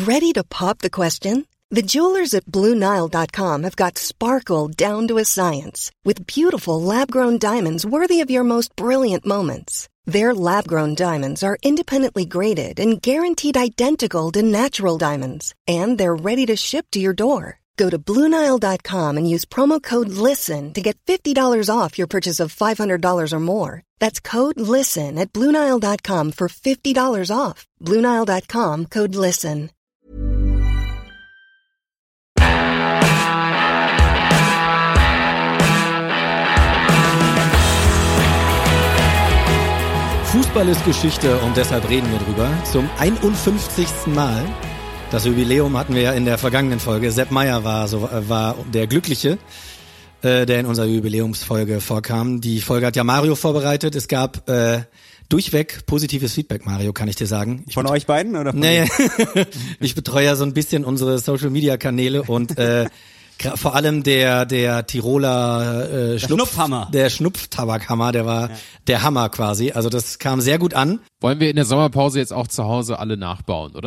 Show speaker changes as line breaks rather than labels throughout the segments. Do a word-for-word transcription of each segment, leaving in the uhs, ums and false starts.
Ready to pop the question? The jewelers at Blue Nile dot com have got sparkle down to a science with beautiful lab-grown diamonds worthy of your most brilliant moments. Their lab-grown diamonds are independently graded and guaranteed identical to natural diamonds, and they're ready to ship to your door. Go to Blue Nile dot com and use promo code LISTEN to get fifty dollars off your purchase of five hundred dollars or more. That's code LISTEN at Blue Nile dot com for fifty dollars off. Blue Nile dot com, code LISTEN.
Fußball ist Geschichte und deshalb reden wir drüber. Zum einundfünfzigsten Mal. Das Jubiläum hatten wir ja in der vergangenen Folge. Sepp Maier war, so, war der Glückliche, äh, der in unserer Jubiläumsfolge vorkam. Die Folge hat ja Mario vorbereitet. Es gab äh, durchweg positives Feedback, Mario, kann ich dir sagen. Ich
von euch beiden? Oder von
nee, ich betreue ja so ein bisschen unsere Social-Media-Kanäle und äh, vor allem der der Tiroler äh, Schnupf,
Schnupfhammer.
Der Schnupftabakhammer, der war ja. der Hammer quasi. Also das kam sehr gut an.
Wollen wir in der Sommerpause jetzt auch zu Hause alle nachbauen, oder?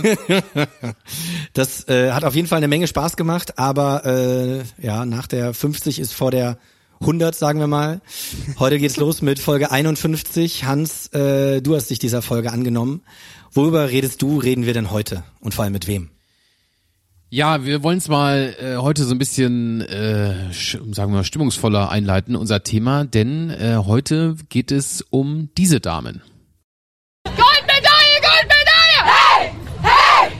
Das äh, hat auf jeden Fall eine Menge Spaß gemacht, aber äh, ja, nach der fünfzig ist vor der hundert, sagen wir mal. Heute geht's los mit Folge einundfünfzig. Hans, äh, du hast dich dieser Folge angenommen. Worüber redest du, reden wir denn heute? Und vor allem mit wem?
Ja, wir wollen es mal äh, heute so ein bisschen, äh, sagen wir mal, stimmungsvoller einleiten, unser Thema, denn äh, heute geht es um diese Damen.
Goldmedaille, Goldmedaille! Hey! Hey!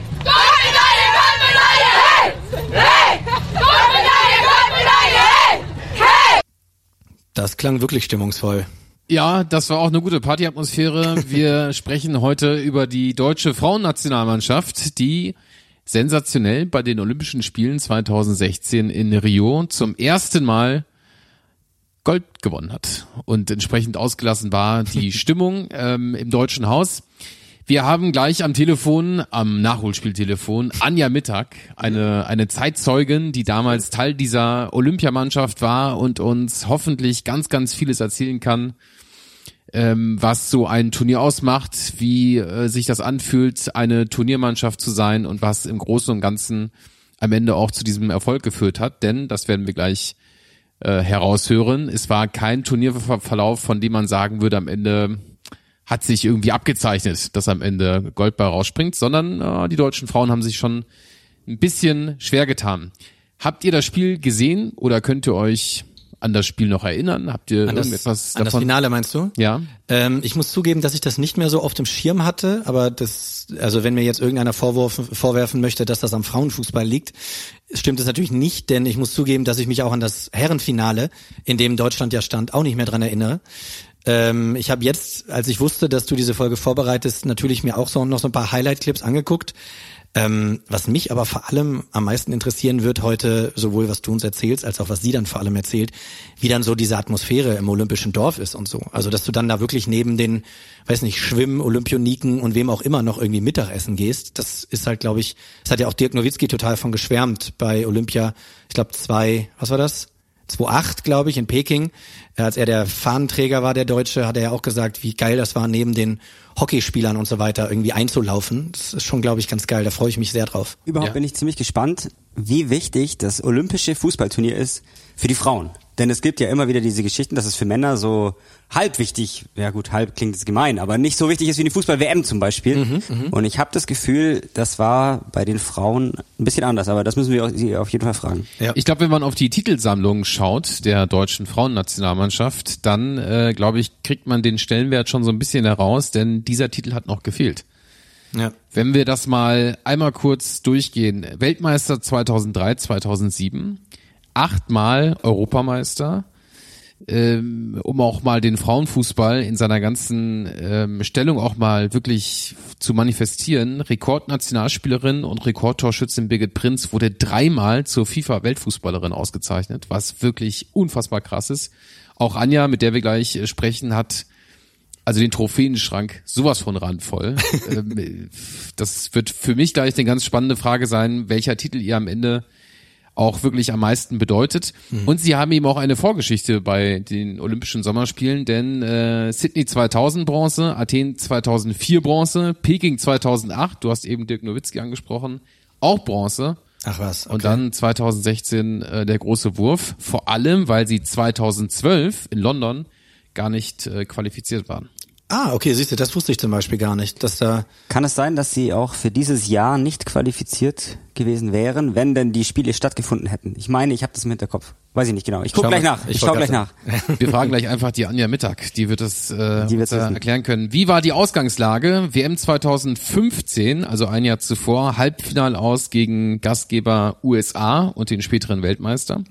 Goldmedaille, Goldmedaille! Hey! Hey! Goldmedaille, Goldmedaille! Hey! Hey!
Das klang wirklich stimmungsvoll.
Ja, das war auch eine gute Partyatmosphäre. Wir sprechen heute über die deutsche Frauennationalmannschaft, die sensationell bei den Olympischen Spielen zweitausendsechzehn in Rio zum ersten Mal Gold gewonnen hat und entsprechend ausgelassen war die Stimmung ähm, im Deutschen Haus. Wir haben gleich am Telefon, am Nachholspieltelefon, Anja Mittag, eine eine Zeitzeugin, die damals Teil dieser Olympiamannschaft war und uns hoffentlich ganz, ganz vieles erzählen kann, Ähm, was so ein Turnier ausmacht, wie äh, sich das anfühlt, eine Turniermannschaft zu sein und was im Großen und Ganzen am Ende auch zu diesem Erfolg geführt hat, denn, das werden wir gleich äh, heraushören, es war kein Turnierverlauf, von dem man sagen würde, am Ende hat sich irgendwie abgezeichnet, dass am Ende Gold bei rausspringt, sondern äh, die deutschen Frauen haben sich schon ein bisschen schwer getan. Habt ihr das Spiel gesehen oder könnt ihr euch an das Spiel noch erinnern? Habt ihr
an das,
irgendetwas
an
davon?
Das Finale meinst du?
Ja.
Ähm, ich muss zugeben, dass ich das nicht mehr so auf dem Schirm hatte, aber das, also wenn mir jetzt irgendeiner vorwurf, vorwerfen möchte, dass das am Frauenfußball liegt, stimmt es natürlich nicht, denn ich muss zugeben, dass ich mich auch an das Herrenfinale, in dem Deutschland ja stand, auch nicht mehr dran erinnere. Ähm, ich habe jetzt, als ich wusste, dass du diese Folge vorbereitest, natürlich mir auch so noch so ein paar Highlight-Clips angeguckt. Ähm, was mich aber vor allem am meisten interessieren wird heute, sowohl was du uns erzählst, als auch was sie dann vor allem erzählt, wie dann so diese Atmosphäre im olympischen Dorf ist und so. Also, dass du dann da wirklich neben den, weiß nicht, Schwimmen, Olympioniken und wem auch immer noch irgendwie Mittagessen gehst. Das ist halt, glaube ich, das hat ja auch Dirk Nowitzki total von geschwärmt bei Olympia, ich glaube zwei, was war das? zweitausendacht, glaube ich, in Peking. Als er der Fahnenträger war, der Deutsche, hat er ja auch gesagt, wie geil das war, neben den Hockeyspielern und so weiter irgendwie einzulaufen. Das ist schon, glaube ich, ganz geil. Da freue ich mich sehr drauf.
Überhaupt ja. Bin ich ziemlich gespannt, wie wichtig das olympische Fußballturnier ist für die Frauen. Denn es gibt ja immer wieder diese Geschichten, dass es für Männer so halb wichtig, ja gut, halb klingt jetzt gemein, aber nicht so wichtig ist wie die Fußball-W M zum Beispiel. Mhm, und ich habe das Gefühl, das war bei den Frauen ein bisschen anders, aber das müssen wir sie auf jeden Fall fragen.
Ja. Ich glaube, wenn man auf die Titelsammlung schaut der deutschen Frauennationalmannschaft, dann äh, glaube ich, kriegt man den Stellenwert schon so ein bisschen heraus, denn dieser Titel hat noch gefehlt. Ja. Wenn wir das mal einmal kurz durchgehen. Weltmeister zweitausenddrei, zweitausendsieben, achtmal Europameister, ähm, um auch mal den Frauenfußball in seiner ganzen ähm, Stellung auch mal wirklich zu manifestieren. Rekordnationalspielerin und Rekordtorschützin Birgit Prinz wurde dreimal zur FIFA-Weltfußballerin ausgezeichnet, was wirklich unfassbar krass ist. Auch Anja, mit der wir gleich äh, sprechen, hat also den Trophäenschrank sowas von randvoll. ähm, das wird für mich gleich eine ganz spannende Frage sein, welcher Titel ihr am Ende auch wirklich am meisten bedeutet. Mhm. Und sie haben eben auch eine Vorgeschichte bei den Olympischen Sommerspielen, denn äh, Sydney zweitausend Bronze, Athen zweitausendvier Bronze, Peking zweitausendacht, du hast eben Dirk Nowitzki angesprochen, auch Bronze.
Ach was. Okay.
Und dann zweitausendsechzehn äh, der große Wurf, vor allem, weil sie zweitausendzwölf in London gar nicht äh, qualifiziert waren.
Ah, okay, siehst du, das wusste ich zum Beispiel gar nicht, dass da...
Kann es sein, dass sie auch für dieses Jahr nicht qualifiziert gewesen wären, wenn denn die Spiele stattgefunden hätten? Ich meine, ich habe das im Hinterkopf. Weiß ich nicht genau. Ich gucke gleich nach. Ich, ich schau gleich nach.
Wir fragen gleich einfach die Anja Mittag. Die wird es äh, die uns, äh, erklären können. Wie war die Ausgangslage? W M zweitausendfünfzehn, also ein Jahr zuvor, Halbfinal aus gegen Gastgeber U S A und den späteren Weltmeister.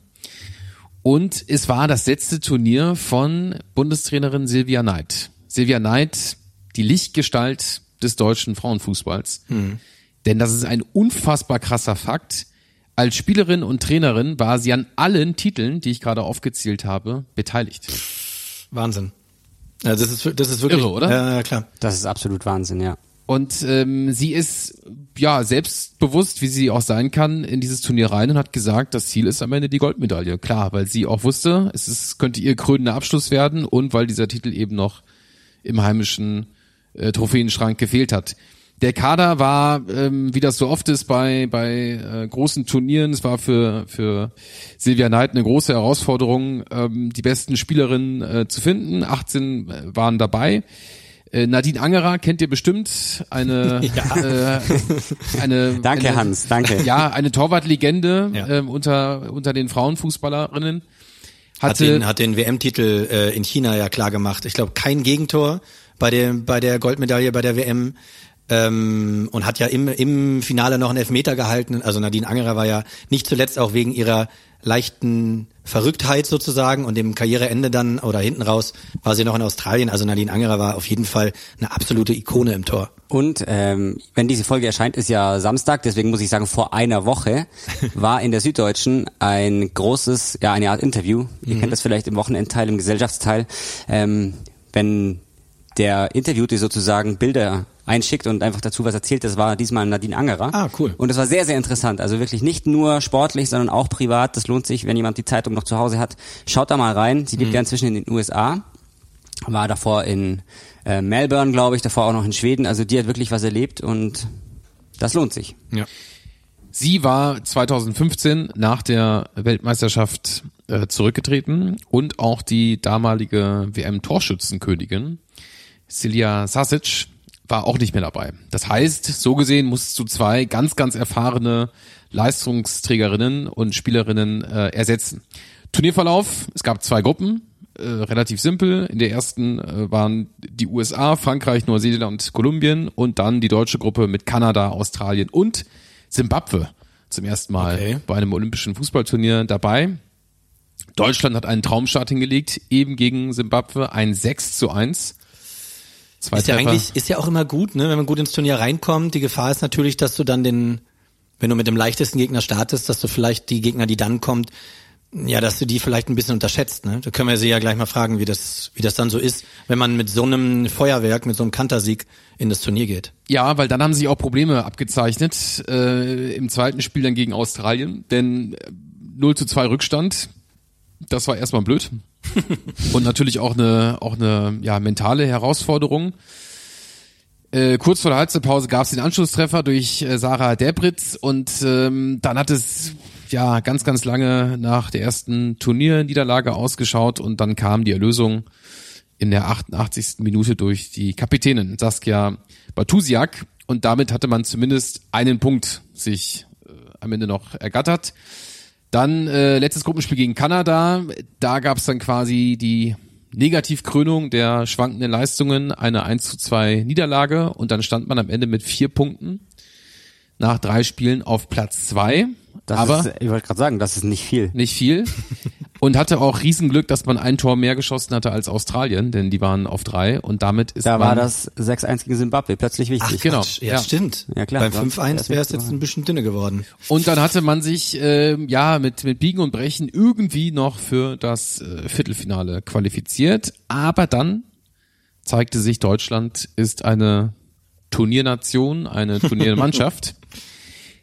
Und es war das letzte Turnier von Bundestrainerin Silvia Neid. Silvia Neid, die Lichtgestalt des deutschen Frauenfußballs. Hm. Denn das ist ein unfassbar krasser Fakt. Als Spielerin und Trainerin war sie an allen Titeln, die ich gerade aufgezählt habe, beteiligt.
Wahnsinn. Ja, das ist, das ist wirklich...
Irre, oder?
Ja, klar.
Das ist absolut Wahnsinn, ja.
Und ähm, sie ist ja selbstbewusst, wie sie auch sein kann, in dieses Turnier rein und hat gesagt, das Ziel ist am Ende die Goldmedaille. Klar, weil sie auch wusste, es ist, könnte ihr krönender Abschluss werden und weil dieser Titel eben noch im heimischen äh, Trophäenschrank gefehlt hat. Der Kader war, ähm, wie das so oft ist bei bei äh, großen Turnieren, es war für für Silvia Neid eine große Herausforderung, ähm, die besten Spielerinnen äh, zu finden. achtzehn waren dabei. Äh, Nadine Angerer kennt ihr bestimmt, eine ja. äh, eine
Danke
eine,
Hans, danke.
Ja, eine Torwartlegende
ja.
äh, unter unter den Frauenfußballerinnen.
Hat den, hat den W M-Titel äh, in China ja klar gemacht. Ich glaube, kein Gegentor bei der bei der Goldmedaille bei der W M ähm, und hat ja im im Finale noch einen Elfmeter gehalten. Also Nadine Angerer war ja nicht zuletzt auch wegen ihrer leichten Verrücktheit sozusagen und dem Karriereende dann oder hinten raus war sie noch in Australien. Also Nadine Angerer war auf jeden Fall eine absolute Ikone im Tor.
Und ähm, wenn diese Folge erscheint, ist ja Samstag, deswegen muss ich sagen, vor einer Woche war in der Süddeutschen ein großes, ja eine Art Interview. Ihr mhm. kennt das vielleicht im Wochenendteil, im Gesellschaftsteil, ähm, wenn der Interviewte sozusagen Bilder einschickt und einfach dazu was erzählt. Das war diesmal Nadine Angerer.
Ah, cool.
Und das war sehr, sehr interessant. Also wirklich nicht nur sportlich, sondern auch privat. Das lohnt sich, wenn jemand die Zeitung noch zu Hause hat. Schaut da mal rein. Sie lebt mhm. ja inzwischen in den U S A. War davor in äh, Melbourne, glaube ich, davor auch noch in Schweden. Also die hat wirklich was erlebt und das lohnt sich.
Ja.
Sie war zweitausendfünfzehn nach der Weltmeisterschaft äh, zurückgetreten und auch die damalige W M-Torschützenkönigin Silja Sasic war auch nicht mehr dabei. Das heißt, so gesehen musst du zwei ganz, ganz erfahrene Leistungsträgerinnen und Spielerinnen äh, ersetzen. Turnierverlauf, es gab zwei Gruppen, äh, relativ simpel. In der ersten äh, waren die U S A, Frankreich, Neuseeland, Kolumbien und dann die deutsche Gruppe mit Kanada, Australien und Simbabwe zum ersten Mal okay. bei einem olympischen Fußballturnier dabei. Deutschland hat einen Traumstart hingelegt, eben gegen Simbabwe, ein sechs zu eins. Zwei
ist ja eigentlich, ist ja auch immer gut, ne, wenn man gut ins Turnier reinkommt. Die Gefahr ist natürlich, dass du dann den, wenn du mit dem leichtesten Gegner startest, dass du vielleicht die Gegner, die dann kommt, ja, dass du die vielleicht ein bisschen unterschätzt, ne. Da können wir sie ja gleich mal fragen, wie das, wie das dann so ist, wenn man mit so einem Feuerwerk, mit so einem Kantersieg in das Turnier geht.
Ja, weil dann haben sich auch Probleme abgezeichnet, äh, im zweiten Spiel dann gegen Australien, denn null zu zwei Rückstand, das war erstmal blöd. Und natürlich auch eine auch eine ja mentale Herausforderung. Äh, kurz vor der Halbzeitpause gab es den Anschlusstreffer durch äh, Sarah Debritz und ähm, dann hat es ja ganz ganz lange nach der ersten Turnierniederlage ausgeschaut und dann kam die Erlösung in der achtundachtzigsten Minute durch die Kapitänin Saskia Bartusiak und damit hatte man zumindest einen Punkt sich äh, am Ende noch ergattert. Dann äh, letztes Gruppenspiel gegen Kanada, da gab es dann quasi die Negativkrönung der schwankenden Leistungen, eine eins zu zwei Niederlage und dann stand man am Ende mit vier Punkten nach drei Spielen auf Platz zwei.
Das
aber
ist, ich wollte gerade sagen, das ist nicht viel.
Nicht viel. Und hatte auch Riesenglück, dass man ein Tor mehr geschossen hatte als Australien, denn die waren auf drei und damit ist
da
man...
Da war das sechs eins gegen Zimbabwe plötzlich wichtig.
Ach, genau. Ja, ja, stimmt.
Ja, klar.
Beim fünf eins wäre es jetzt ein bisschen dünner geworden.
Und dann hatte man sich äh, ja mit mit Biegen und Brechen irgendwie noch für das äh, Viertelfinale qualifiziert, aber dann zeigte sich, Deutschland ist eine Turniernation, eine Turniermannschaft.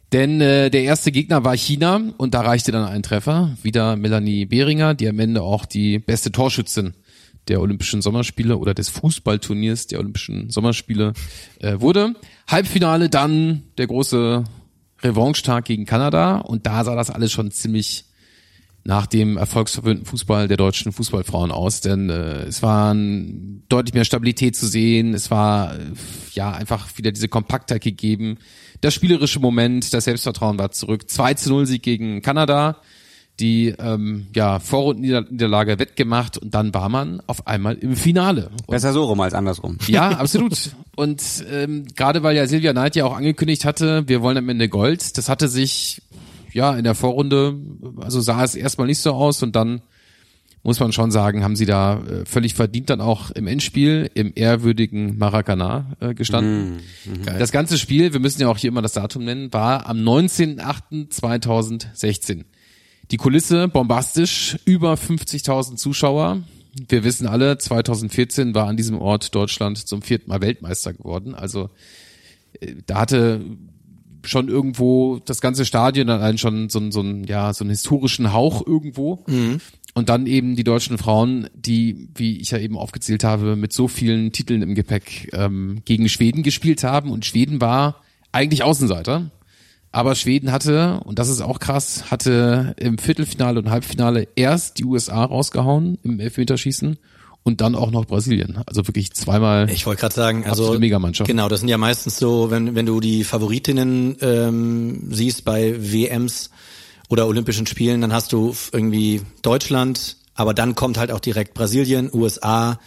Denn äh, der erste Gegner war China und da reichte dann ein Treffer. Wieder Melanie Behringer, die am Ende auch die beste Torschützin der Olympischen Sommerspiele oder des Fußballturniers der Olympischen Sommerspiele äh, wurde. Halbfinale dann der große Revanche-Tag gegen Kanada und da sah das alles schon ziemlich nach dem erfolgsverwöhnten Fußball der deutschen Fußballfrauen aus, denn äh, es war deutlich mehr Stabilität zu sehen, es war äh, ja einfach wieder diese Kompaktheit gegeben, das spielerische Moment, das Selbstvertrauen war zurück, zwei zu null Sieg gegen Kanada, die ähm, ja Vorrundenniederlage wettgemacht und dann war man auf einmal im Finale. Und
besser so rum als andersrum.
ja, absolut. Und ähm, gerade weil ja Silvia Neid ja auch angekündigt hatte, wir wollen am Ende Gold, das hatte sich ja in der Vorrunde, also sah es erstmal nicht so aus und dann muss man schon sagen, haben sie da äh, völlig verdient dann auch im Endspiel im ehrwürdigen Maracanã äh, gestanden. Mm, mm, das ganze Spiel, wir müssen ja auch hier immer das Datum nennen, war am neunzehnten achten zweitausendsechzehn. Die Kulisse bombastisch, über fünfzigtausend Zuschauer. Wir wissen alle, zweitausendvierzehn war an diesem Ort Deutschland zum vierten Mal Weltmeister geworden. Also äh, da hatte schon irgendwo das ganze Stadion dann allein schon so, so, ein, ja, so einen historischen Hauch irgendwo. Mhm. Und dann eben die deutschen Frauen, die, wie ich ja eben aufgezählt habe, mit so vielen Titeln im Gepäck ähm, gegen Schweden gespielt haben. Und Schweden war eigentlich Außenseiter. Aber Schweden hatte, und das ist auch krass, hatte im Viertelfinale und Halbfinale erst die U S A rausgehauen im Elfmeterschießen und dann auch noch Brasilien. Also wirklich zweimal.
Ich wollte gerade sagen, also
eine Megamannschaft.
Genau, das sind ja meistens so, wenn wenn du die Favoritinnen ähm, siehst bei W Ms oder Olympischen Spielen, dann hast du irgendwie Deutschland, aber dann kommt halt auch direkt Brasilien, U S A.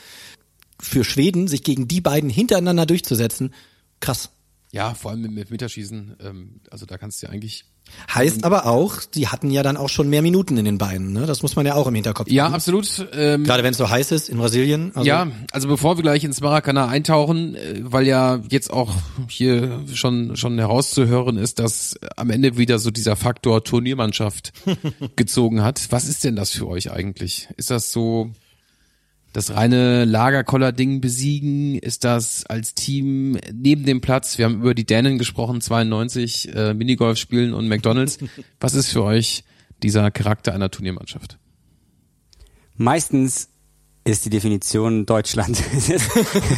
Für Schweden, sich gegen die beiden hintereinander durchzusetzen, krass.
Ja, vor allem mit Elfmeterschießen, ähm, also da kannst du ja eigentlich...
Heißt aber auch, die hatten ja dann auch schon mehr Minuten in den Beinen, ne? Das muss man ja auch im Hinterkopf haben.
Ja, absolut. Ähm,
Gerade wenn es so heiß ist in Brasilien. Also
ja, also bevor wir gleich ins Maracanã eintauchen, äh, weil ja jetzt auch hier schon schon herauszuhören ist, dass am Ende wieder so dieser Faktor Turniermannschaft gezogen hat. Was ist denn das für euch eigentlich? Ist das so... das reine Lagerkoller-Ding besiegen? Ist das als Team neben dem Platz? Wir haben über die Dänen gesprochen, zweiundneunzig, äh, Minigolf spielen und McDonald's. Was ist für euch dieser Charakter einer Turniermannschaft?
Meistens ist die Definition Deutschland. Es ist,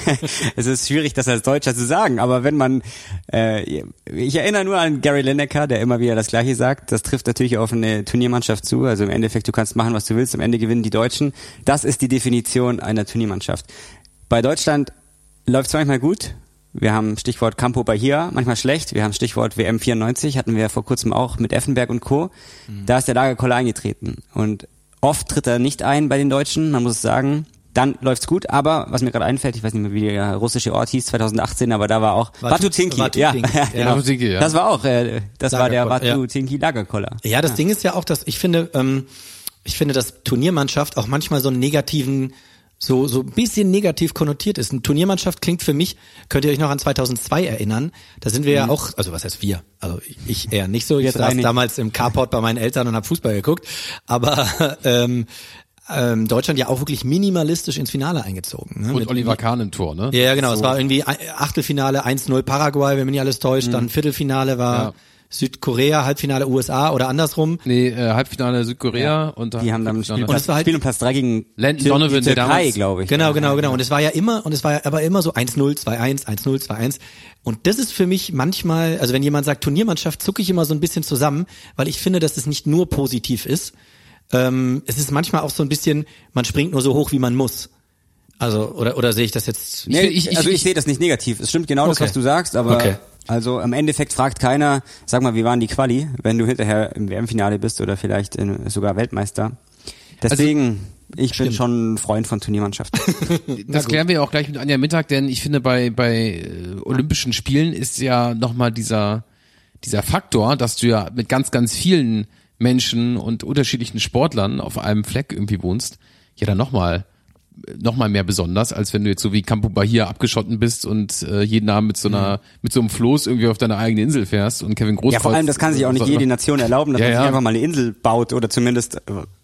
es ist schwierig, das als Deutscher zu sagen, aber wenn man, äh, ich erinnere nur an Gary Lineker, der immer wieder das Gleiche sagt, das trifft natürlich auf eine Turniermannschaft zu, also im Endeffekt, du kannst machen, was du willst, am Ende gewinnen die Deutschen. Das ist die Definition einer Turniermannschaft. Bei Deutschland läuft es manchmal gut. Wir haben Stichwort Campo Bahia, manchmal schlecht. Wir haben Stichwort W M vierundneunzig, hatten wir vor kurzem auch mit Effenberg und Co. Mhm. Da ist der Lagerkoller eingetreten und oft tritt er nicht ein bei den Deutschen, man muss sagen. Dann läuft's gut, aber was mir gerade einfällt, ich weiß nicht mehr, wie der russische Ort hieß, zweitausendachtzehn, aber da war auch Watutinki.
Watutinki.
Ja,
ja,
genau.
Watutinki, ja.
Das war auch, äh, das war der
Lagerkoller,
Watutinki Lagerkoller.
Ja, das
ja.
Ding ist ja auch, dass ich finde, ähm, ich finde, dass Turniermannschaft auch manchmal so einen negativen, so so ein bisschen negativ konnotiert ist. Eine Turniermannschaft klingt für mich, könnt ihr euch noch an zweitausendzwei erinnern, da sind wir mhm. ja auch, also was heißt wir, also ich eher nicht so, ich saß damals im Carport bei meinen Eltern und habe Fußball geguckt, aber ähm, ähm, Deutschland ja auch wirklich minimalistisch ins Finale eingezogen. Ne?
Und
Mit,
Oliver Kahn im Tor, ne?
Ja, genau,
so.
Es war irgendwie Achtelfinale eins null Paraguay, wenn mich nicht alles täuscht, mhm. dann Viertelfinale war ja. Südkorea, Halbfinale U S A oder andersrum.
Nee, äh, Halbfinale Südkorea
ja.
und
die haben dann Spiel,
und es war halt
Spiel um Platz drei gegen
Landon Donovan,
der Türkei, glaube ich.
Genau, genau, genau. Und es war ja immer, und es war ja aber immer so eins null, zwei eins, eins null, zwei eins. Und das ist für mich manchmal, also wenn jemand sagt Turniermannschaft, zucke ich immer so ein bisschen zusammen, weil ich finde, dass es nicht nur positiv ist. Ähm, es ist manchmal auch so ein bisschen, man springt nur so hoch, wie man muss. Also, oder, oder sehe ich das jetzt?
Nee, ich, ich, also ich, ich sehe das nicht negativ. Es stimmt genau okay. das, was du sagst, aber okay. also im Endeffekt fragt keiner, sag mal, wie waren die Quali, wenn du hinterher im W M-Finale bist oder vielleicht in, sogar Weltmeister. Deswegen, also, ich stimmt. bin schon ein Freund von Turniermannschaften.
Das klären wir ja auch gleich mit Anja Mittag, denn ich finde, bei, bei äh, Olympischen Spielen ist ja nochmal dieser, dieser Faktor, dass du ja mit ganz, ganz vielen Menschen und unterschiedlichen Sportlern auf einem Fleck irgendwie wohnst, ja dann nochmal noch mal mehr besonders, als wenn du jetzt so wie Campo Bahia abgeschotten bist und äh, jeden Abend mit so einer mhm. mit so einem Floß irgendwie auf deine eigene Insel fährst und Kevin Großkreuz.
Ja, vor allem, das kann sich auch nicht jede Nation erlauben, dass
ja,
man
ja.
sich einfach mal eine Insel baut oder zumindest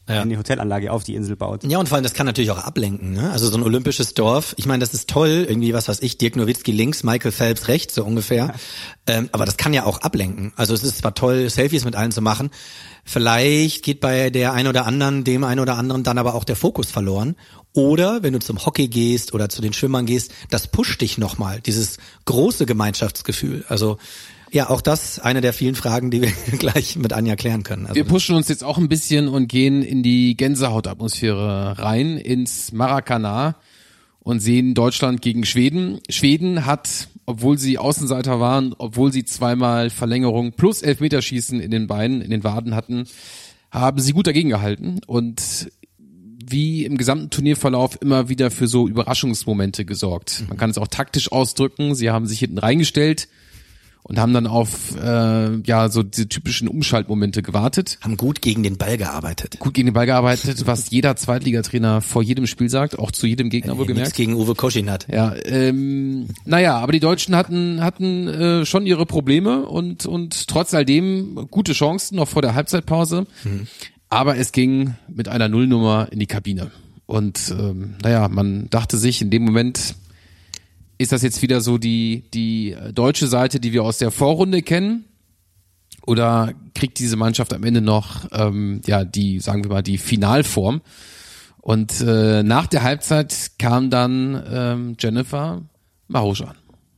Ja.
eine Hotelanlage auf die Insel baut.
Ja, und vor allem, das kann natürlich auch ablenken, ne? Also so ein olympisches Dorf, ich meine, das ist toll, irgendwie, was weiß ich, Dirk Nowitzki links, Michael Phelps rechts, so ungefähr. Ja. Ähm, aber das kann ja auch ablenken. Also es ist zwar toll, Selfies mit allen zu machen, vielleicht geht bei der ein oder anderen, dem ein oder anderen dann aber auch der Fokus verloren. Oder wenn du zum Hockey gehst oder zu den Schwimmern gehst, das pusht dich nochmal, dieses große Gemeinschaftsgefühl. Also ja, auch das eine der vielen Fragen, die wir gleich mit Anja klären können. Also
wir pushen uns jetzt auch ein bisschen und gehen in die Gänsehautatmosphäre rein, ins Maracanã und sehen Deutschland gegen Schweden. Schweden hat, obwohl sie Außenseiter waren, obwohl sie zweimal Verlängerung plus Elfmeterschießen in den Beinen, in den Waden hatten, haben sie gut dagegen gehalten und wie im gesamten Turnierverlauf immer wieder für so Überraschungsmomente gesorgt. Man kann es auch taktisch ausdrücken. Sie haben sich hinten reingestellt und haben dann auf äh, ja so diese typischen Umschaltmomente gewartet.
Haben gut gegen den Ball gearbeitet.
Gut gegen den Ball gearbeitet, was jeder Zweitligatrainer vor jedem Spiel sagt, auch zu jedem Gegner
äh,
wohlgemerkt.
Nichts gegen Uwe Koschinat.
Ja, ähm, naja, aber die Deutschen hatten hatten äh, schon ihre Probleme und und trotz all dem gute Chancen noch vor der Halbzeitpause. Mhm. Aber es ging mit einer Nullnummer in die Kabine. Und ähm, naja, man dachte sich in dem Moment, ist das jetzt wieder so die die deutsche Seite, die wir aus der Vorrunde kennen? Oder kriegt diese Mannschaft am Ende noch ähm, ja die, sagen wir mal, die Finalform? Und äh, nach der Halbzeit kam dann ähm, Jennifer Marujan.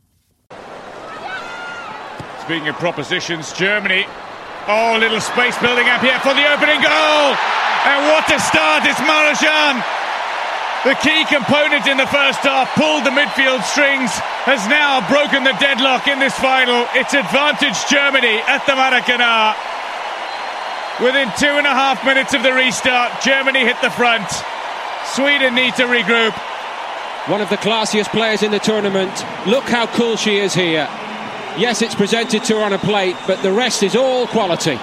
Speaking of propositions, Germany. Oh, little space building up here for the opening goal. And what a start, it's Marujan. The key component in the first half, pulled the midfield strings, has now broken the deadlock in this final. It's advantage Germany at the Maracanã. Within two and a half minutes of the restart, Germany hit the front. Sweden need to regroup.
One of the classiest players in the tournament. Look how cool she is here. Yes, it's presented to her on a plate, but the rest is all quality.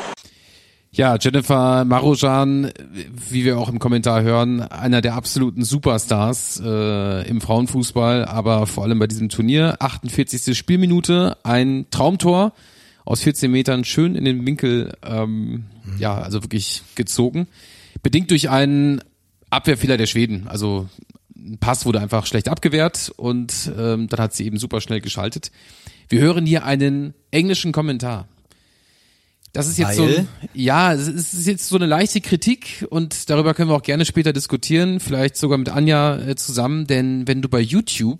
Ja, Jennifer Marujan, wie wir auch im Kommentar hören, einer der absoluten Superstars äh, im Frauenfußball, aber vor allem bei diesem Turnier. achtundvierzigste Spielminute, ein Traumtor aus vierzehn Metern, schön in den Winkel, ähm, mhm. ja, also wirklich gezogen. Bedingt durch einen Abwehrfehler der Schweden, also ein Pass wurde einfach schlecht abgewehrt und ähm, dann hat sie eben super schnell geschaltet. Wir hören hier einen englischen Kommentar. Das ist jetzt Weil? so, ja, es ist jetzt so eine leichte Kritik und darüber können wir auch gerne später diskutieren, vielleicht sogar mit Anja äh, zusammen, denn wenn du bei YouTube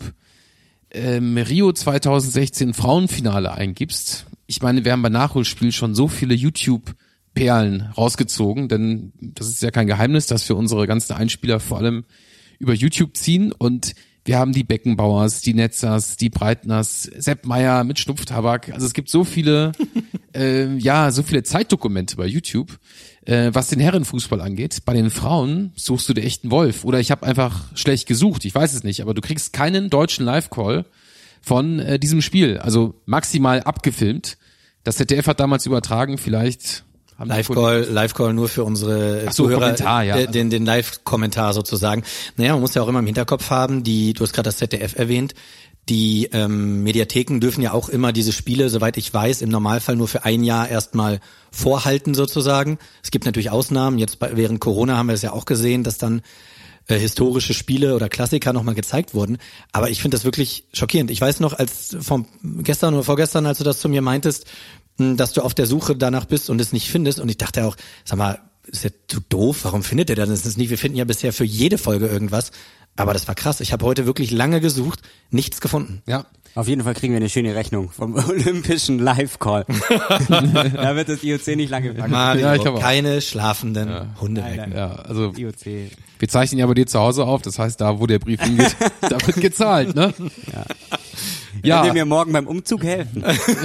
ähm, Rio zweitausendsechzehn Frauenfinale eingibst, ich meine, wir haben bei Nachholspiel schon so viele YouTube-Perlen rausgezogen, denn das ist ja kein Geheimnis, dass wir unsere ganzen Einspieler vor allem über YouTube ziehen und wir haben die Beckenbauers, die Netzers, die Breitners, Sepp Meier mit Schnupftabak. Also es gibt so viele, äh, ja, so viele Zeitdokumente bei YouTube, äh, was den Herrenfußball angeht. Bei den Frauen suchst du dir echt einen Wolf. Oder ich habe einfach schlecht gesucht, ich weiß es nicht. Aber du kriegst keinen deutschen Live-Call von äh, diesem Spiel. Also maximal abgefilmt. Das Z D F hat damals übertragen, vielleicht...
Live-Call, Live-Call nur für unsere
Ach so,
Zuhörer,
Kommentar, ja.
den, den, den Live-Kommentar sozusagen. Naja, man muss ja auch immer im Hinterkopf haben, die, du hast gerade das Z D F erwähnt, die ähm, Mediatheken dürfen ja auch immer diese Spiele, soweit ich weiß, im Normalfall nur für ein Jahr erstmal vorhalten sozusagen. Es gibt natürlich Ausnahmen, jetzt bei, während Corona haben wir es ja auch gesehen, dass dann äh, historische Spiele oder Klassiker nochmal gezeigt wurden. Aber ich finde das wirklich schockierend. Ich weiß noch, als vom gestern oder vorgestern, als du das zu mir meintest, dass du auf der Suche danach bist und es nicht findest. Und ich dachte auch, sag mal, ist ja zu doof, warum findet ihr das nicht? Wir finden ja bisher für jede Folge irgendwas. Aber das war krass. Ich habe heute wirklich lange gesucht, nichts gefunden.
Ja. Auf jeden Fall kriegen wir eine schöne Rechnung vom Olympischen Live-Call. Da wird das I O C nicht lange packen.
Mario,
ja, ich
keine schlafenden
ja.
Hunde
nein,
wecken.
nein.
Ja, also
I O C.
Wir zeichnen ja bei dir zu Hause auf, das heißt, da wo der Brief hingeht, da wird gezahlt, ne?
Ja.
Ja.
Könnt ihr mir morgen beim Umzug helfen?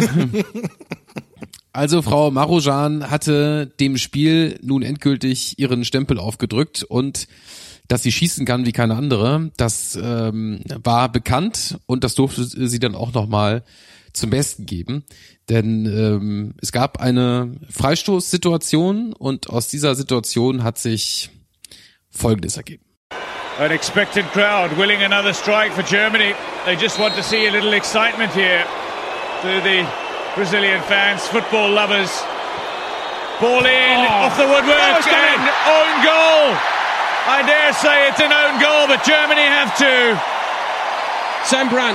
Also Frau Marujan hatte dem Spiel nun endgültig ihren Stempel aufgedrückt und dass sie schießen kann wie keine andere, das ähm, war bekannt und das durfte sie dann auch nochmal zum Besten geben. Denn ähm, es gab eine Freistoßsituation und aus dieser Situation hat sich Folgendes ergeben.
An expectant crowd willing another strike for Germany. They just want to see a little excitement here to the Brazilian fans, football lovers. Ball in,
Oh.
off the woodwork,
Oh, it's gone
and own goal. I dare say it's an own goal, but Germany have to.
Sembrant.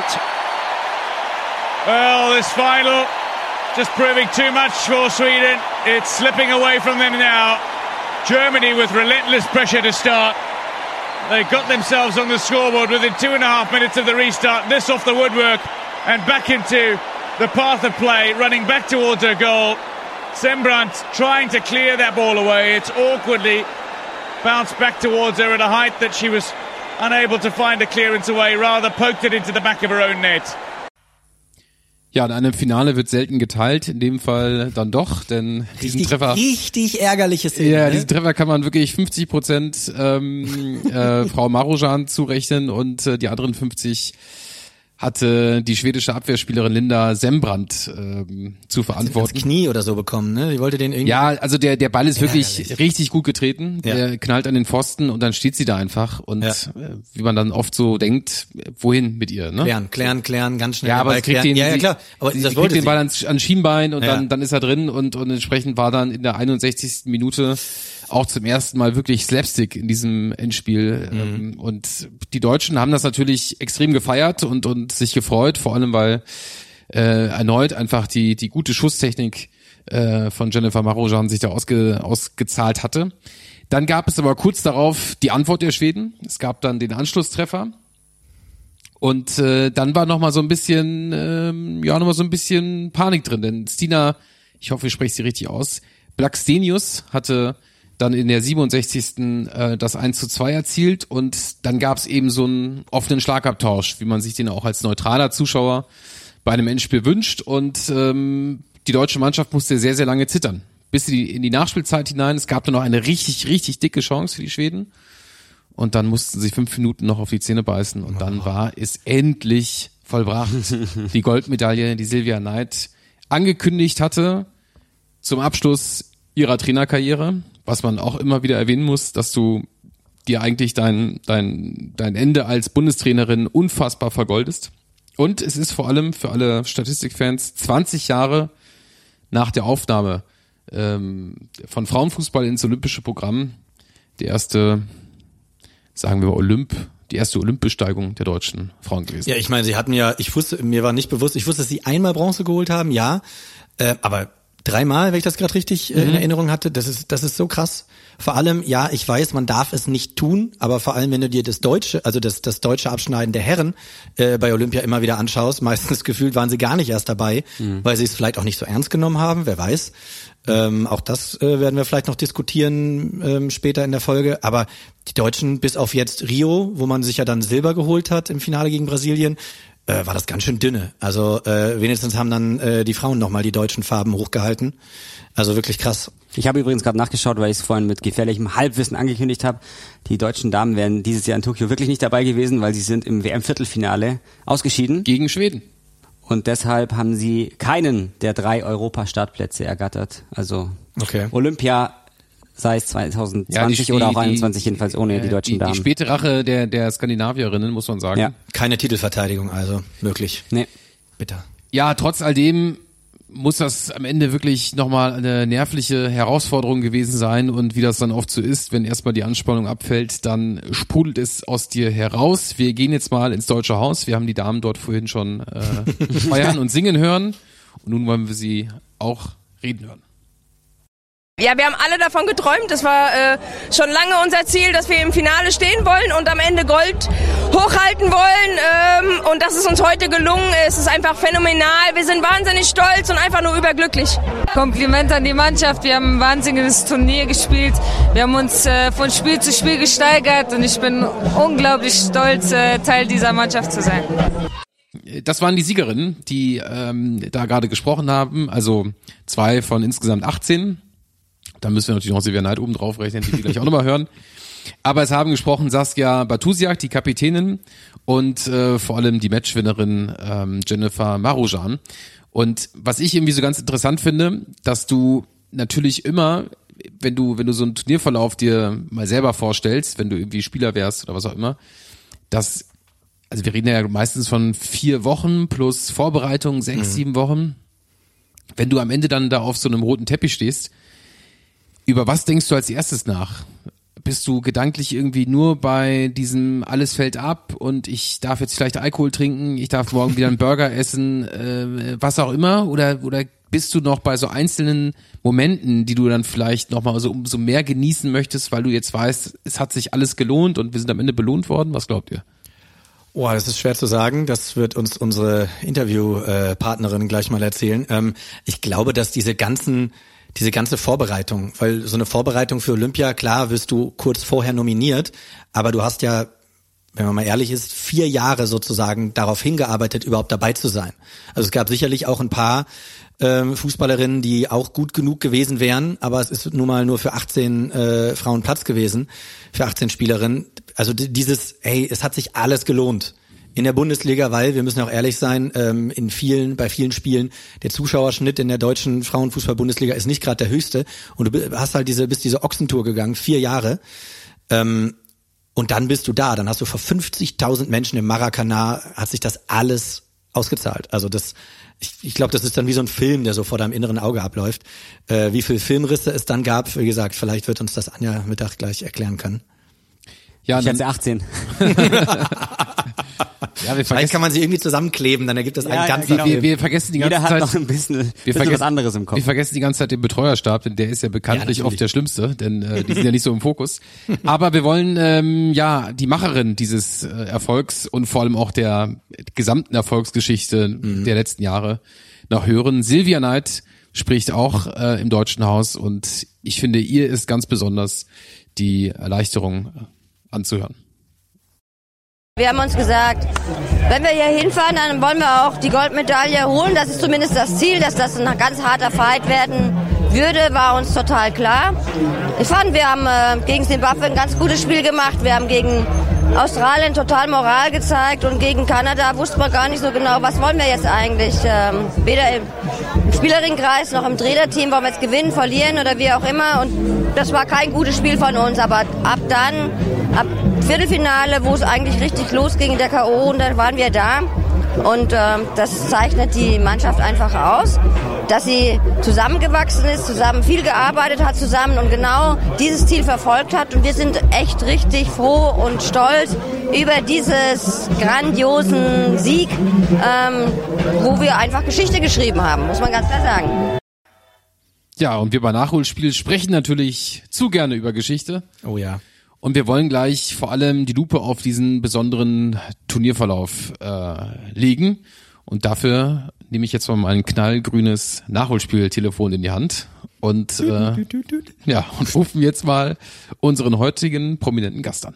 Well, this final just proving too much for Sweden. It's slipping away from them now. Germany with relentless pressure to start. They got themselves on the scoreboard within two and a half minutes of the restart. This off the woodwork and back into the path of play, running back towards her goal. Sembrant trying to clear that ball away. It's awkwardly bounced back towards her at a height that she was unable to find a clearance away, rather poked it into the back of her own net.
Ja, in einem Finale wird selten geteilt, in dem Fall dann doch, denn diesen
Richtig,
Treffer...
richtig ärgerliches Szene.
Ja,
ne?
diesen Treffer kann man wirklich fünfzig Prozent ähm, äh, Frau Marujan zurechnen und äh, die anderen fünfzig hatte die schwedische Abwehrspielerin Linda Sembrant ähm, zu verantworten.
Das Knie oder so bekommen, ne? Die wollte den irgendwie...
Ja, also der der Ball ist wirklich
Ärgerlich.
richtig gut getreten.
Ja.
Der knallt an den Pfosten und dann steht sie da einfach und
Ja.
äh, wie man dann oft so denkt, wohin mit ihr, ne?
Klären, klären, klären, ganz schnell.
Ja, aber
Ball
sie kriegt
klären.
den,
ja, ja,
sie-
klar. Aber
sie,
das
sie
wollte
kriegt den
sie.
Ball ans, ans Schienbein und
Ja.
dann dann ist er drin und und entsprechend war dann in der einundsechzigsten Minute auch zum ersten Mal wirklich Slapstick in diesem Endspiel.
Mhm.
Ähm, und die Deutschen haben das natürlich extrem gefeiert und und sich gefreut, vor allem weil äh, erneut einfach die die gute Schusstechnik äh, von Jennifer Marujan sich da ausge, ausgezahlt hatte. Dann gab es aber kurz darauf die Antwort der Schweden. Es gab dann den Anschlusstreffer. Und äh, dann war noch mal so ein bisschen, ähm, ja, noch mal so ein bisschen Panik drin, denn Stina, ich hoffe, ich spreche sie richtig aus, Blackstenius hatte dann in der siebenundsechzigsten Äh, das eins zu zwei erzielt und dann gab es eben so einen offenen Schlagabtausch, wie man sich den auch als neutraler Zuschauer bei einem Endspiel wünscht und ähm, die deutsche Mannschaft musste sehr, sehr lange zittern, bis in die, in die Nachspielzeit hinein. Es gab dann noch eine richtig, richtig dicke Chance für die Schweden. Und dann mussten sie fünf Minuten noch auf die Zähne beißen und dann war es endlich vollbracht. Die Goldmedaille, die Silvia Knight angekündigt hatte zum Abschluss ihrer Trainerkarriere, was man auch immer wieder erwähnen muss, dass du dir eigentlich dein, dein, dein Ende als Bundestrainerin unfassbar vergoldest. Und es ist vor allem für alle Statistikfans zwanzig Jahre nach der Aufnahme ähm, von Frauenfußball ins olympische Programm der erste, sagen wir mal, Olymp, die erste Olympiasteigung der deutschen Frauen gewesen.
Ja, ich meine, sie hatten ja, ich wusste, mir war nicht bewusst, ich wusste, dass sie einmal Bronze geholt haben, ja, äh, aber dreimal, wenn ich das gerade richtig äh, in Erinnerung hatte, das ist, das ist so krass. Vor allem, ja, ich weiß, man darf es nicht tun, aber vor allem, wenn du dir das deutsche, also das, das deutsche Abschneiden der Herren äh, bei Olympia immer wieder anschaust, meistens gefühlt waren sie gar nicht erst dabei, mhm. weil sie es vielleicht auch nicht so ernst genommen haben, wer weiß. Ähm, auch das äh, werden wir vielleicht noch diskutieren ähm, später in der Folge. Aber die Deutschen, bis auf jetzt Rio, wo man sich ja dann Silber geholt hat im Finale gegen Brasilien, äh, war das ganz schön dünne. Also äh, wenigstens haben dann äh, die Frauen nochmal die deutschen Farben hochgehalten. Also wirklich krass.
Ich habe übrigens gerade nachgeschaut, weil ich es vorhin mit gefährlichem Halbwissen angekündigt habe. Die deutschen Damen wären dieses Jahr in Tokio wirklich nicht dabei gewesen, weil sie sind im W M-Viertelfinale ausgeschieden.
Gegen Schweden.
Und deshalb haben sie keinen der drei Europa-Startplätze ergattert. Also
Okay.
Olympia, sei es zwanzig zwanzig
Ja, die-
oder auch
die-
einundzwanzig, jedenfalls ohne die deutschen
die,
Damen.
Die späte Rache der, der Skandinavierinnen, muss man sagen.
Ja.
Keine Titelverteidigung also, möglich.
Nee.
Bitter.
Ja, trotz all dem muss das am Ende wirklich nochmal eine nervliche Herausforderung gewesen sein und wie das dann oft so ist, wenn erstmal die Anspannung abfällt, dann sprudelt es aus dir heraus. Wir gehen jetzt mal ins Deutsche Haus. Wir haben die Damen dort vorhin schon äh, feiern und singen hören und nun wollen wir sie auch reden hören.
Ja, wir haben alle davon geträumt. Das war äh, schon lange unser Ziel, dass wir im Finale stehen wollen und am Ende Gold hochhalten wollen. Ähm, und das ist uns heute gelungen. Es ist einfach phänomenal. Wir sind wahnsinnig stolz und einfach nur überglücklich.
Kompliment an die Mannschaft. Wir haben ein wahnsinniges Turnier gespielt. Wir haben uns äh, von Spiel zu Spiel gesteigert und ich bin unglaublich stolz, äh, Teil dieser Mannschaft zu sein.
Das waren die Siegerinnen, die ähm, da gerade gesprochen haben. Also zwei von insgesamt achtzehn. Da müssen wir natürlich noch Silvia Knight oben drauf rechnen, die wir gleich auch nochmal hören. Aber es haben gesprochen Saskia Bartusiak, die Kapitänin, und äh, vor allem die Matchwinnerin ähm, Jennifer Marujan. Und was ich irgendwie so ganz interessant finde, dass du natürlich immer, wenn du wenn du so einen Turnierverlauf dir mal selber vorstellst, wenn du irgendwie Spieler wärst oder was auch immer, dass, also wir reden ja meistens von vier Wochen plus Vorbereitung, sechs, mhm. sieben Wochen. Wenn du am Ende dann da auf so einem roten Teppich stehst, Über was denkst du als erstes nach? Bist du gedanklich irgendwie nur bei diesem alles fällt ab und ich darf jetzt vielleicht Alkohol trinken, ich darf morgen wieder einen Burger essen, äh, was auch immer? Oder oder bist du noch bei so einzelnen Momenten, die du dann vielleicht nochmal so umso mehr genießen möchtest, weil du jetzt weißt, es hat sich alles gelohnt und wir sind am Ende belohnt worden? Was glaubt ihr?
Oh, das ist schwer zu sagen. Das wird uns unsere Interviewpartnerin gleich mal erzählen. Ähm, ich glaube, dass diese ganzen Diese ganze Vorbereitung, weil so eine Vorbereitung für Olympia, klar wirst du kurz vorher nominiert, aber du hast ja, wenn man mal ehrlich ist, vier Jahre sozusagen darauf hingearbeitet, überhaupt dabei zu sein. Also es gab sicherlich auch ein paar ähm, Fußballerinnen, die auch gut genug gewesen wären, aber es ist nun mal nur für achtzehn äh, Frauen Platz gewesen, für achtzehn Spielerinnen. Also d- dieses, hey, es hat sich alles gelohnt. In der Bundesliga, weil, wir müssen auch ehrlich sein, ähm, in vielen, bei vielen Spielen, der Zuschauerschnitt in der deutschen Frauenfußball-Bundesliga ist nicht gerade der höchste. Und du hast halt diese, bist diese Ochsentour gegangen, vier Jahre. Ähm, und dann bist du da. Dann hast du vor fünfzigtausend Menschen im Maracanã, hat sich das alles ausgezahlt. Also das, ich, ich glaube, das ist dann wie so ein Film, der so vor deinem inneren Auge abläuft. Äh, wie viel Filmrisse es dann gab, wie gesagt, vielleicht wird uns das Anja Mittag gleich erklären können.
Ja,
ich hatte achtzehn.
Ja, wir Vielleicht kann man sie irgendwie zusammenkleben, dann ergibt das einen
ja,
ganz
genau.
wir, wir vergessen die ganze
Jeder
Zeit
hat noch ein bisschen,
wir
bisschen
vergessen,
was anderes im Kopf.
Wir vergessen die ganze Zeit den Betreuerstab, denn der ist ja bekanntlich
ja,
oft der Schlimmste, denn äh, die sind ja nicht so im Fokus. Aber wir wollen ähm, ja die Macherin dieses äh, Erfolgs und vor allem auch der gesamten Erfolgsgeschichte mhm. der letzten Jahre noch hören. Silvia Neid spricht auch äh, im Deutschen Haus und ich finde, ihr ist ganz besonders die Erleichterung äh, anzuhören.
Wir haben uns gesagt, wenn wir hier hinfahren, dann wollen wir auch die Goldmedaille holen. Das ist zumindest das Ziel, dass das ein ganz harter Fight werden würde, war uns total klar. Ich fand, wir haben äh, gegen Zimbabwe ein ganz gutes Spiel gemacht. Wir haben gegen Australien total Moral gezeigt und gegen Kanada wusste man gar nicht so genau, was wollen wir jetzt eigentlich. Ähm, weder im Spielerinnenkreis noch im Trainerteam wollen wir jetzt gewinnen, verlieren oder wie auch immer. Und das war kein gutes Spiel von uns, aber ab dann, ab Viertelfinale, wo es eigentlich richtig losging in der K O, und dann waren wir da. Und äh, das zeichnet die Mannschaft einfach aus, dass sie zusammengewachsen ist, zusammen viel gearbeitet hat zusammen und genau dieses Ziel verfolgt hat. Und wir sind echt richtig froh und stolz über dieses grandiosen Sieg, ähm, wo wir einfach Geschichte geschrieben haben, muss man ganz klar sagen.
Ja, und wir bei Nachholspiel sprechen natürlich zu gerne über Geschichte.
Oh ja.
Und wir wollen gleich vor allem die Lupe auf diesen besonderen Turnierverlauf äh, legen. Und dafür nehme ich jetzt mal mein knallgrünes Nachholspieltelefon in die Hand und äh, ja und rufen jetzt mal unseren heutigen prominenten Gast an.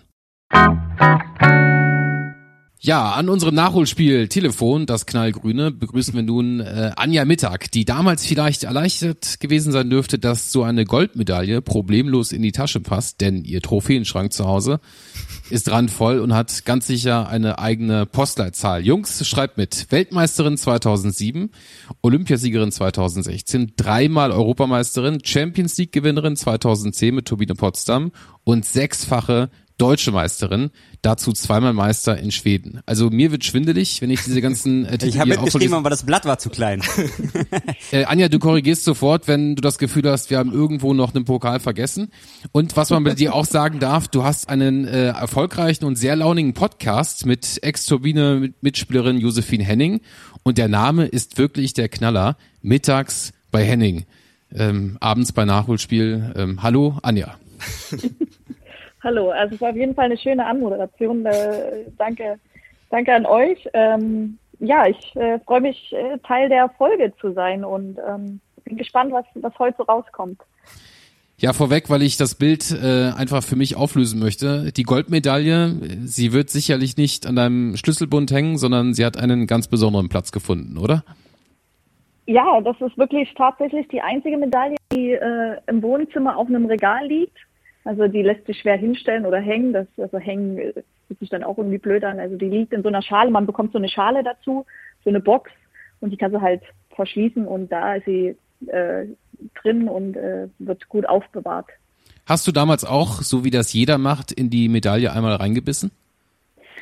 Ja, an unserem Nachholspiel-Telefon, das knallgrüne, begrüßen wir nun äh, Anja Mittag, die damals vielleicht erleichtert gewesen sein dürfte, dass so eine Goldmedaille problemlos in die Tasche passt, denn ihr Trophäenschrank zu Hause ist randvoll und hat ganz sicher eine eigene Postleitzahl. Jungs, schreibt mit. Weltmeisterin zweitausendsieben, Olympiasiegerin zweitausendsechzehn, dreimal Europameisterin, Champions League Gewinnerin zweitausendzehn mit Turbine Potsdam und sechsfache Deutsche Meisterin, dazu zweimal Meister in Schweden. Also mir wird schwindelig, wenn ich diese ganzen äh, Titel
Ich habe mitgeschrieben, aber das Blatt war zu klein.
äh, Anja, du korrigierst sofort, wenn du das Gefühl hast, wir haben irgendwo noch einen Pokal vergessen. Und was man bei dir auch sagen darf, du hast einen äh, erfolgreichen und sehr launigen Podcast mit Ex-Turbine-Mitspielerin Josephine Henning. Und der Name ist wirklich der Knaller. Mittags bei Henning. Ähm, abends bei Nachholspiel. Ähm, hallo, Anja.
Hallo, also es war auf jeden Fall eine schöne Anmoderation. Äh, danke, danke an euch. Ähm, ja, ich äh, freue mich, äh, Teil der Folge zu sein und ähm, bin gespannt, was, was heute so rauskommt.
Ja, vorweg, weil ich das Bild äh, einfach für mich auflösen möchte. Die Goldmedaille, sie wird sicherlich nicht an deinem Schlüsselbund hängen, sondern sie hat einen ganz besonderen Platz gefunden, oder?
Ja, das ist wirklich tatsächlich die einzige Medaille, die äh, im Wohnzimmer auf einem Regal liegt. Also die lässt sich schwer hinstellen oder hängen. Das, also hängen fühlt sich dann auch irgendwie blöd an. Also die liegt in so einer Schale. Man bekommt so eine Schale dazu, so eine Box, und die kannst du halt verschließen, und da ist sie äh, drin und äh, wird gut aufbewahrt.
Hast du damals auch, so wie das jeder macht, in die Medaille einmal reingebissen?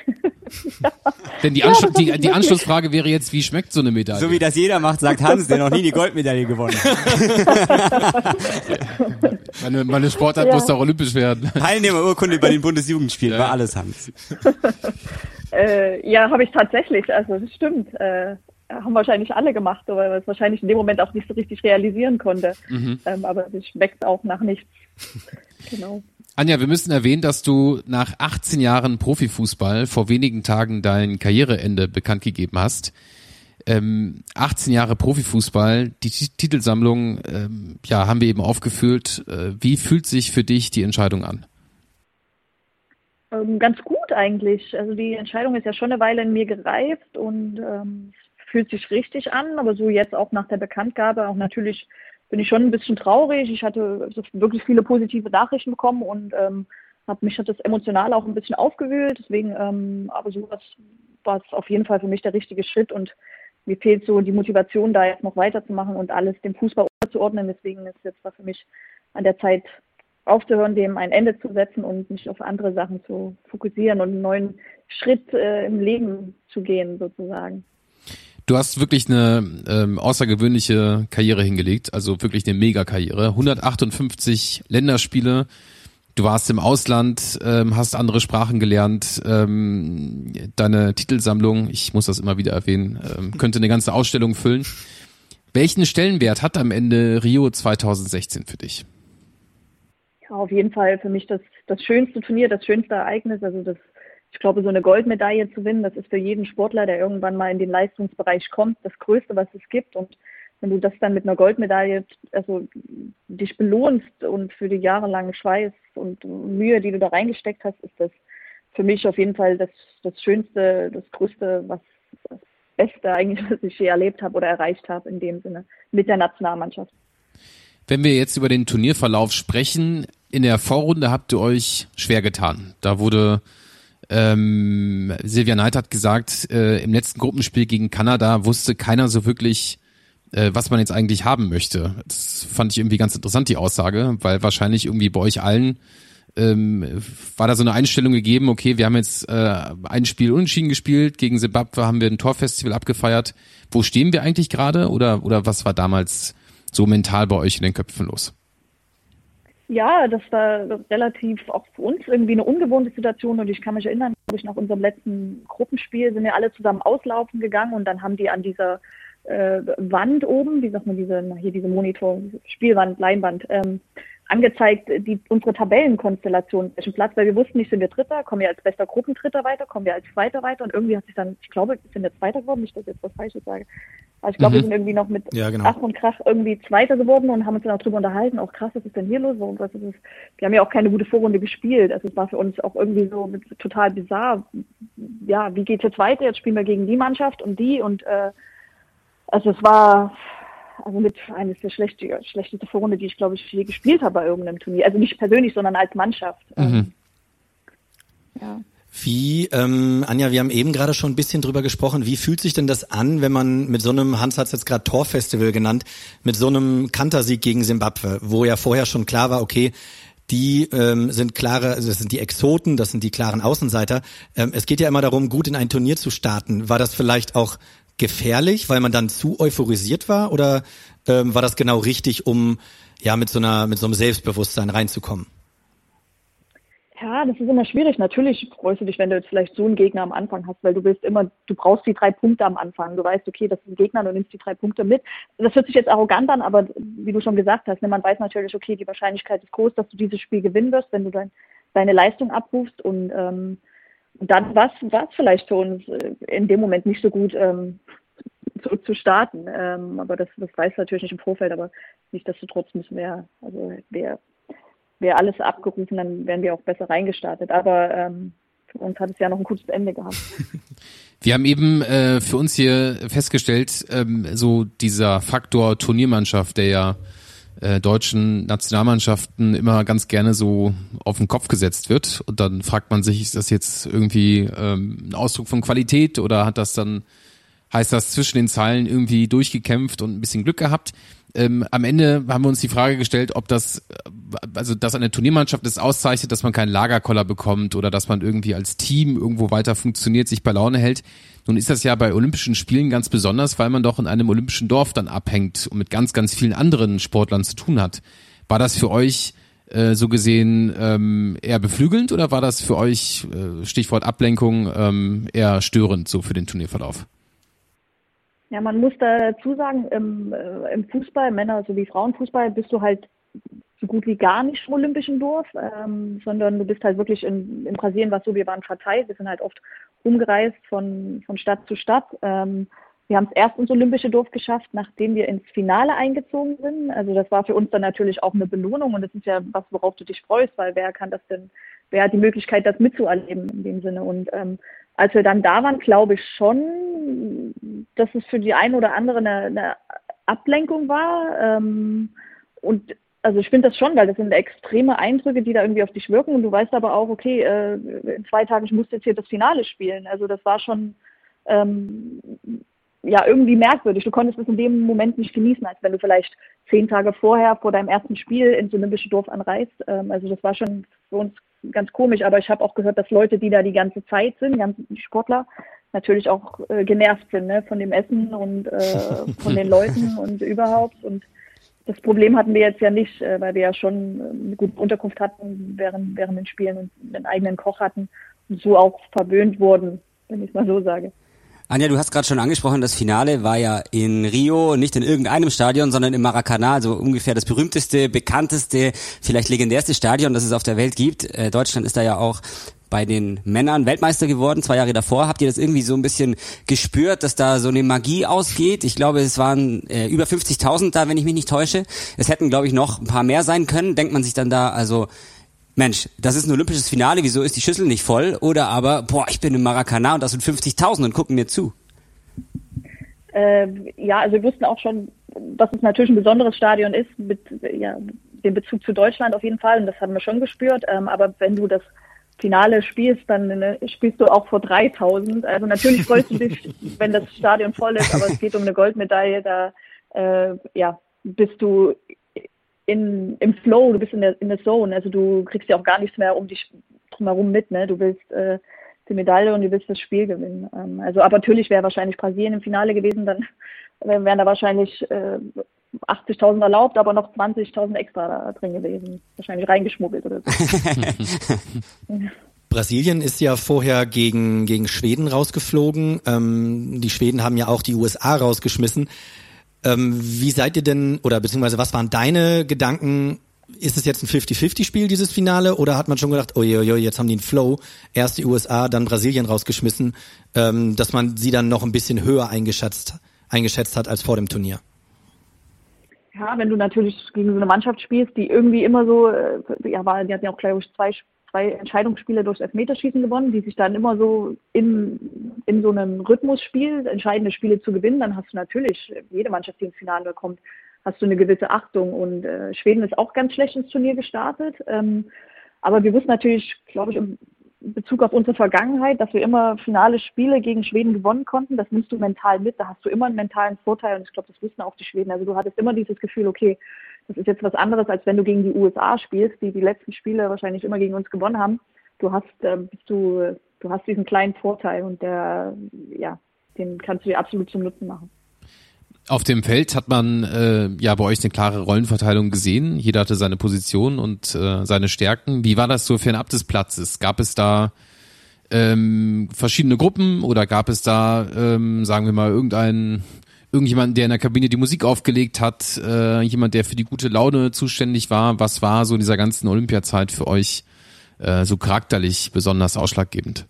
Ja. Denn die, Anschlu- die, die Anschlussfrage wäre jetzt, wie schmeckt so eine Medaille?
So wie das jeder macht, sagt Hans, der noch nie die Goldmedaille gewonnen hat.
meine, meine Sportart ja. muss doch olympisch werden.
Teilnehmerurkunde bei den Bundesjugendspielen, ja. war alles Hans.
äh, ja, habe ich tatsächlich, also das stimmt. Äh, haben wahrscheinlich alle gemacht, weil man es wahrscheinlich in dem Moment auch nicht so richtig realisieren konnte. Mhm. Ähm, aber es schmeckt auch nach nichts. Genau.
Anja, wir müssen erwähnen, dass du nach achtzehn Jahren Profifußball vor wenigen Tagen dein Karriereende bekannt gegeben hast. Ähm, achtzehn Jahre Profifußball, die T- Titelsammlung, ähm, ja, haben wir eben aufgefüllt. Äh, wie fühlt sich für dich die Entscheidung an?
Ähm, ganz gut eigentlich. Also die Entscheidung ist ja schon eine Weile in mir gereift und ähm, fühlt sich richtig an, aber so jetzt auch nach der Bekanntgabe auch natürlich bin ich schon ein bisschen traurig. Ich hatte wirklich viele positive Nachrichten bekommen und ähm, hab, mich hat das emotional auch ein bisschen aufgewühlt. Deswegen, ähm, aber so war es auf jeden Fall für mich der richtige Schritt und mir fehlt so die Motivation, da jetzt noch weiterzumachen und alles dem Fußball unterzuordnen. Deswegen ist jetzt für mich an der Zeit aufzuhören, dem ein Ende zu setzen und mich auf andere Sachen zu fokussieren und einen neuen Schritt äh, im Leben zu gehen sozusagen.
Du hast wirklich eine ähm, außergewöhnliche Karriere hingelegt, also wirklich eine Mega-Karriere. hundertachtundfünfzig Länderspiele, du warst im Ausland, ähm, hast andere Sprachen gelernt, ähm, deine Titelsammlung, ich muss das immer wieder erwähnen, ähm, könnte eine ganze Ausstellung füllen. Welchen Stellenwert hat am Ende Rio zweitausendsechzehn für dich?
Ja, auf jeden Fall für mich das, das schönste Turnier, das schönste Ereignis, also das Ich glaube, so eine Goldmedaille zu gewinnen, das ist für jeden Sportler, der irgendwann mal in den Leistungsbereich kommt, das Größte, was es gibt. Und wenn du das dann mit einer Goldmedaille, also dich belohnst und für die jahrelangen Schweiß und Mühe, die du da reingesteckt hast, ist das für mich auf jeden Fall das, das Schönste, das Größte, was das Beste eigentlich, was ich je erlebt habe oder erreicht habe in dem Sinne mit der Nationalmannschaft.
Wenn wir jetzt über den Turnierverlauf sprechen, in der Vorrunde habt ihr euch schwer getan. Da wurde Ähm, Silvia Neid hat gesagt, äh, im letzten Gruppenspiel gegen Kanada wusste keiner so wirklich, äh, was man jetzt eigentlich haben möchte. Das fand ich irgendwie ganz interessant, die Aussage, weil wahrscheinlich irgendwie bei euch allen ähm, war da so eine Einstellung gegeben, okay, wir haben jetzt äh, ein Spiel unentschieden gespielt, gegen Simbabwe haben wir ein Torfestival abgefeiert. Wo stehen wir eigentlich gerade oder, oder was war damals so mental bei euch in den Köpfen los?
Ja, das war relativ auch für uns irgendwie eine ungewohnte Situation und ich kann mich erinnern, glaube ich, nach unserem letzten Gruppenspiel sind wir alle zusammen auslaufen gegangen und dann haben die an dieser äh, Wand oben, wie sagt man, diese, hier diese Monitor, Spielwand, Leinwand, ähm, angezeigt, die unsere Tabellenkonstellation, welchen Platz, weil wir wussten nicht, sind wir Dritter, kommen wir als bester Gruppendritter weiter, kommen wir als Zweiter weiter und irgendwie hat sich dann, ich glaube, wir sind jetzt Zweiter geworden, nicht, dass ich jetzt was Falsches sage, aber ich glaube, mhm. wir sind irgendwie noch mit
ja, genau.
Ach und Krach irgendwie Zweiter geworden und haben uns dann auch drüber unterhalten, auch krass, was ist denn hier los? Was ist es? Wir haben ja auch keine gute Vorrunde gespielt, also es war für uns auch irgendwie so total bizarr, ja, wie geht's jetzt weiter? Jetzt spielen wir gegen die Mannschaft und die und äh, also es war also mit eines der schlechte, schlechteste Vorrunde, die ich, glaube ich, je gespielt habe bei irgendeinem Turnier. Also nicht persönlich, sondern als Mannschaft.
Mhm.
Ja.
Wie, ähm, Anja, wir haben eben gerade schon ein bisschen drüber gesprochen, wie fühlt sich denn das an, wenn man mit so einem, Hans hat es jetzt gerade Torfestival genannt, mit so einem Kantersieg gegen Simbabwe, wo ja vorher schon klar war, okay, die ähm, sind klare, also das sind die Exoten, das sind die klaren Außenseiter. Ähm, es geht ja immer darum, gut in ein Turnier zu starten. War das vielleicht auch gefährlich, weil man dann zu euphorisiert war, oder ähm, war das genau richtig, um ja mit so einer mit so einem Selbstbewusstsein reinzukommen?
Ja, das ist immer schwierig. Natürlich freust du dich, wenn du jetzt vielleicht so einen Gegner am Anfang hast, weil du willst immer, du brauchst die drei Punkte am Anfang. Du weißt, okay, das ist ein Gegner, du nimmst die drei Punkte mit. Das hört sich jetzt arrogant an, aber wie du schon gesagt hast, ne, man weiß natürlich, okay, die Wahrscheinlichkeit ist groß, dass du dieses Spiel gewinnen wirst, wenn du dein, deine Leistung abrufst und ähm, Und dann war es vielleicht für uns in dem Moment nicht so gut ähm, zu, zu starten. Ähm, aber das, das weiß natürlich nicht im Vorfeld, aber nichtsdestotrotz müssen wir, also wäre wär alles abgerufen, dann wären wir auch besser reingestartet. Aber ähm, für uns hat es ja noch ein gutes Ende gehabt.
Wir haben eben äh, für uns hier festgestellt, ähm, so dieser Faktor Turniermannschaft, der ja äh, deutschen Nationalmannschaften immer ganz gerne so auf den Kopf gesetzt wird. Und dann fragt man sich, ist das jetzt irgendwie ähm, ein Ausdruck von Qualität oder hat das dann, heißt das zwischen den Zeilen irgendwie durchgekämpft und ein bisschen Glück gehabt? Ähm, am Ende haben wir uns die Frage gestellt, ob das, also dass eine Turniermannschaft es auszeichnet, dass man keinen Lagerkoller bekommt oder dass man irgendwie als Team irgendwo weiter funktioniert, sich bei Laune hält. Nun ist das ja bei Olympischen Spielen ganz besonders, weil man doch in einem olympischen Dorf dann abhängt und mit ganz, ganz vielen anderen Sportlern zu tun hat. War das für euch äh, so gesehen ähm, eher beflügelnd oder war das für euch, äh, Stichwort Ablenkung, ähm, eher störend so für den Turnierverlauf?
Ja, man muss dazu sagen, im, äh, im Fußball, Männer- sowie Frauenfußball, bist du halt so gut wie gar nicht im olympischen Dorf, ähm, sondern du bist halt wirklich in, in Brasilien, was so, wir waren verteilt, wir sind halt oft umgereist von, von Stadt zu Stadt. Ähm, wir haben es erst ins olympische Dorf geschafft, nachdem wir ins Finale eingezogen sind. Also das war für uns dann natürlich auch eine Belohnung und das ist ja was, worauf du dich freust, weil wer kann das denn, wer hat die Möglichkeit, das mitzuerleben in dem Sinne. Und ähm, als wir dann da waren, glaube ich schon, dass es für die eine oder andere eine, eine Ablenkung war. Ähm, und also ich finde das schon, weil das sind extreme Eindrücke, die da irgendwie auf dich wirken. Und du weißt aber auch, okay, äh, in zwei Tagen, ich muss jetzt hier das Finale spielen. Also das war schon ähm, ja irgendwie merkwürdig. Du konntest es in dem Moment nicht genießen, als wenn du vielleicht zehn Tage vorher vor deinem ersten Spiel ins olympische Dorf anreist. Ähm, also das war schon für uns ganz komisch. Aber ich habe auch gehört, dass Leute, die da die ganze Zeit sind, die ganzen Sportler, natürlich auch äh, genervt sind, ne, von dem Essen und äh, von den Leuten und überhaupt. Und das Problem hatten wir jetzt ja nicht, äh, weil wir ja schon eine gute Unterkunft hatten während, während den Spielen und einen eigenen Koch hatten und so auch verwöhnt wurden, wenn ich es mal so sage.
Anja, du hast gerade schon angesprochen, das Finale war ja in Rio, nicht in irgendeinem Stadion, sondern im Maracanã, also ungefähr das berühmteste, bekannteste, vielleicht legendärste Stadion, das es auf der Welt gibt. Äh, Deutschland ist da ja auch bei den Männern Weltmeister geworden, zwei Jahre davor. Habt ihr das irgendwie so ein bisschen gespürt, dass da so eine Magie ausgeht? Ich glaube, es waren äh, über fünfzigtausend da, wenn ich mich nicht täusche. Es hätten, glaube ich, noch ein paar mehr sein können. Denkt man sich dann da, also Mensch, das ist ein olympisches Finale, wieso ist die Schüssel nicht voll? Oder aber, boah, ich bin im Maracanã und das sind fünfzigtausend und gucken mir zu.
Äh, ja, also wir wussten auch schon, dass es natürlich ein besonderes Stadion ist, mit ja, dem Bezug zu Deutschland auf jeden Fall. Und das haben wir schon gespürt. Ähm, aber wenn du das Finale spielst, dann ne, spielst du auch vor dreitausend. Also natürlich freust du dich, wenn das Stadion voll ist, aber es geht um eine Goldmedaille. Da äh, ja, bist du in, im Flow, du bist in der, in der Zone. Also du kriegst ja auch gar nichts mehr um dich drumherum mit. Ne? Du willst äh, die Medaille und du willst das Spiel gewinnen. Ähm, also aber natürlich wäre wahrscheinlich Brasilien im Finale gewesen, dann wären da wahrscheinlich äh, achtzigtausend erlaubt, aber noch zwanzigtausend extra da drin gewesen. Wahrscheinlich reingeschmuggelt oder so.
Brasilien ist ja vorher gegen gegen Schweden rausgeflogen. Ähm, die Schweden haben ja auch die U S A rausgeschmissen. Ähm, wie seid ihr denn, oder beziehungsweise was waren deine Gedanken? Ist es jetzt ein fifty-fifty-Spiel, dieses Finale, oder hat man schon gedacht, oh je, oh je, jetzt haben die einen Flow, erst die U S A, dann Brasilien rausgeschmissen, ähm, dass man sie dann noch ein bisschen höher eingeschätzt, eingeschätzt hat als vor dem Turnier?
Ja, wenn du natürlich gegen so eine Mannschaft spielst, die irgendwie immer so, äh, ja, war, die hatten ja auch, glaube ich, zwei, zwei Entscheidungsspiele durchs Elfmeterschießen gewonnen, die sich dann immer so in, in so einem Rhythmus spielt, entscheidende Spiele zu gewinnen, dann hast du natürlich, jede Mannschaft, die ins Finale kommt, hast du eine gewisse Achtung. Und äh, Schweden ist auch ganz schlecht ins Turnier gestartet. Ähm, aber wir wussten natürlich, glaube ich, im Bezug auf unsere Vergangenheit, dass wir immer finale Spiele gegen Schweden gewonnen konnten. Das nimmst du mental mit. Da hast du immer einen mentalen Vorteil. Und ich glaube, das wussten auch die Schweden. Also du hattest immer dieses Gefühl, okay, das ist jetzt was anderes, als wenn du gegen die U S A spielst, die die letzten Spiele wahrscheinlich immer gegen uns gewonnen haben. Du hast, äh, bist du, du hast diesen kleinen Vorteil und der, ja, den kannst du dir absolut zum Nutzen machen.
Auf dem Feld hat man äh, ja bei euch eine klare Rollenverteilung gesehen. Jeder hatte seine Position und äh, seine Stärken. Wie war das so fernab des Platzes? Gab es da ähm, verschiedene Gruppen oder gab es da, ähm, sagen wir mal, irgendeinen, irgendjemanden, der in der Kabine die Musik aufgelegt hat, äh, jemand, der für die gute Laune zuständig war? Was war so in dieser ganzen Olympiazeit für euch äh, so charakterlich besonders ausschlaggebend?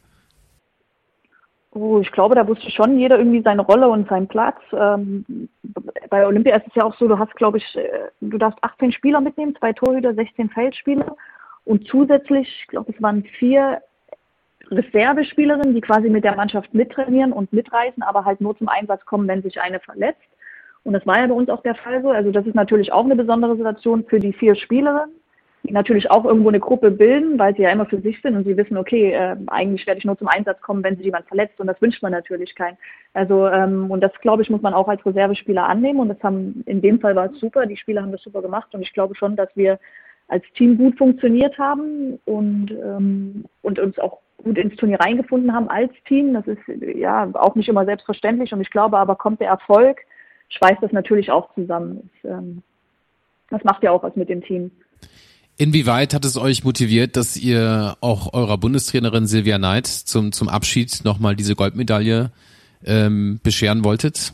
Oh, ich glaube, da wusste schon jeder irgendwie seine Rolle und seinen Platz. Ähm, bei Olympia ist es ja auch so, du hast, glaube ich, du darfst achtzehn Spieler mitnehmen, zwei Torhüter, sechzehn Feldspieler und zusätzlich, ich glaube, es waren vier Reservespielerinnen, die quasi mit der Mannschaft mittrainieren und mitreisen, aber halt nur zum Einsatz kommen, wenn sich eine verletzt. Und das war ja bei uns auch der Fall so. Also das ist natürlich auch eine besondere Situation für die vier Spielerinnen, die natürlich auch irgendwo eine Gruppe bilden, weil sie ja immer für sich sind und sie wissen, okay, äh, eigentlich werde ich nur zum Einsatz kommen, wenn sich jemand verletzt und das wünscht man natürlich keinen. Also ähm, und das, glaube ich, muss man auch als Reservespieler annehmen und das haben, in dem Fall war es super, die Spieler haben das super gemacht und ich glaube schon, dass wir als Team gut funktioniert haben und, ähm, und uns auch gut ins Turnier reingefunden haben als Team. Das ist ja auch nicht immer selbstverständlich und ich glaube aber, kommt der Erfolg, schweißt das natürlich auch zusammen. Das, ähm, das macht ja auch was mit dem Team.
Inwieweit hat es euch motiviert, dass ihr auch eurer Bundestrainerin Silvia Neid zum, zum Abschied nochmal diese Goldmedaille ähm, bescheren wolltet?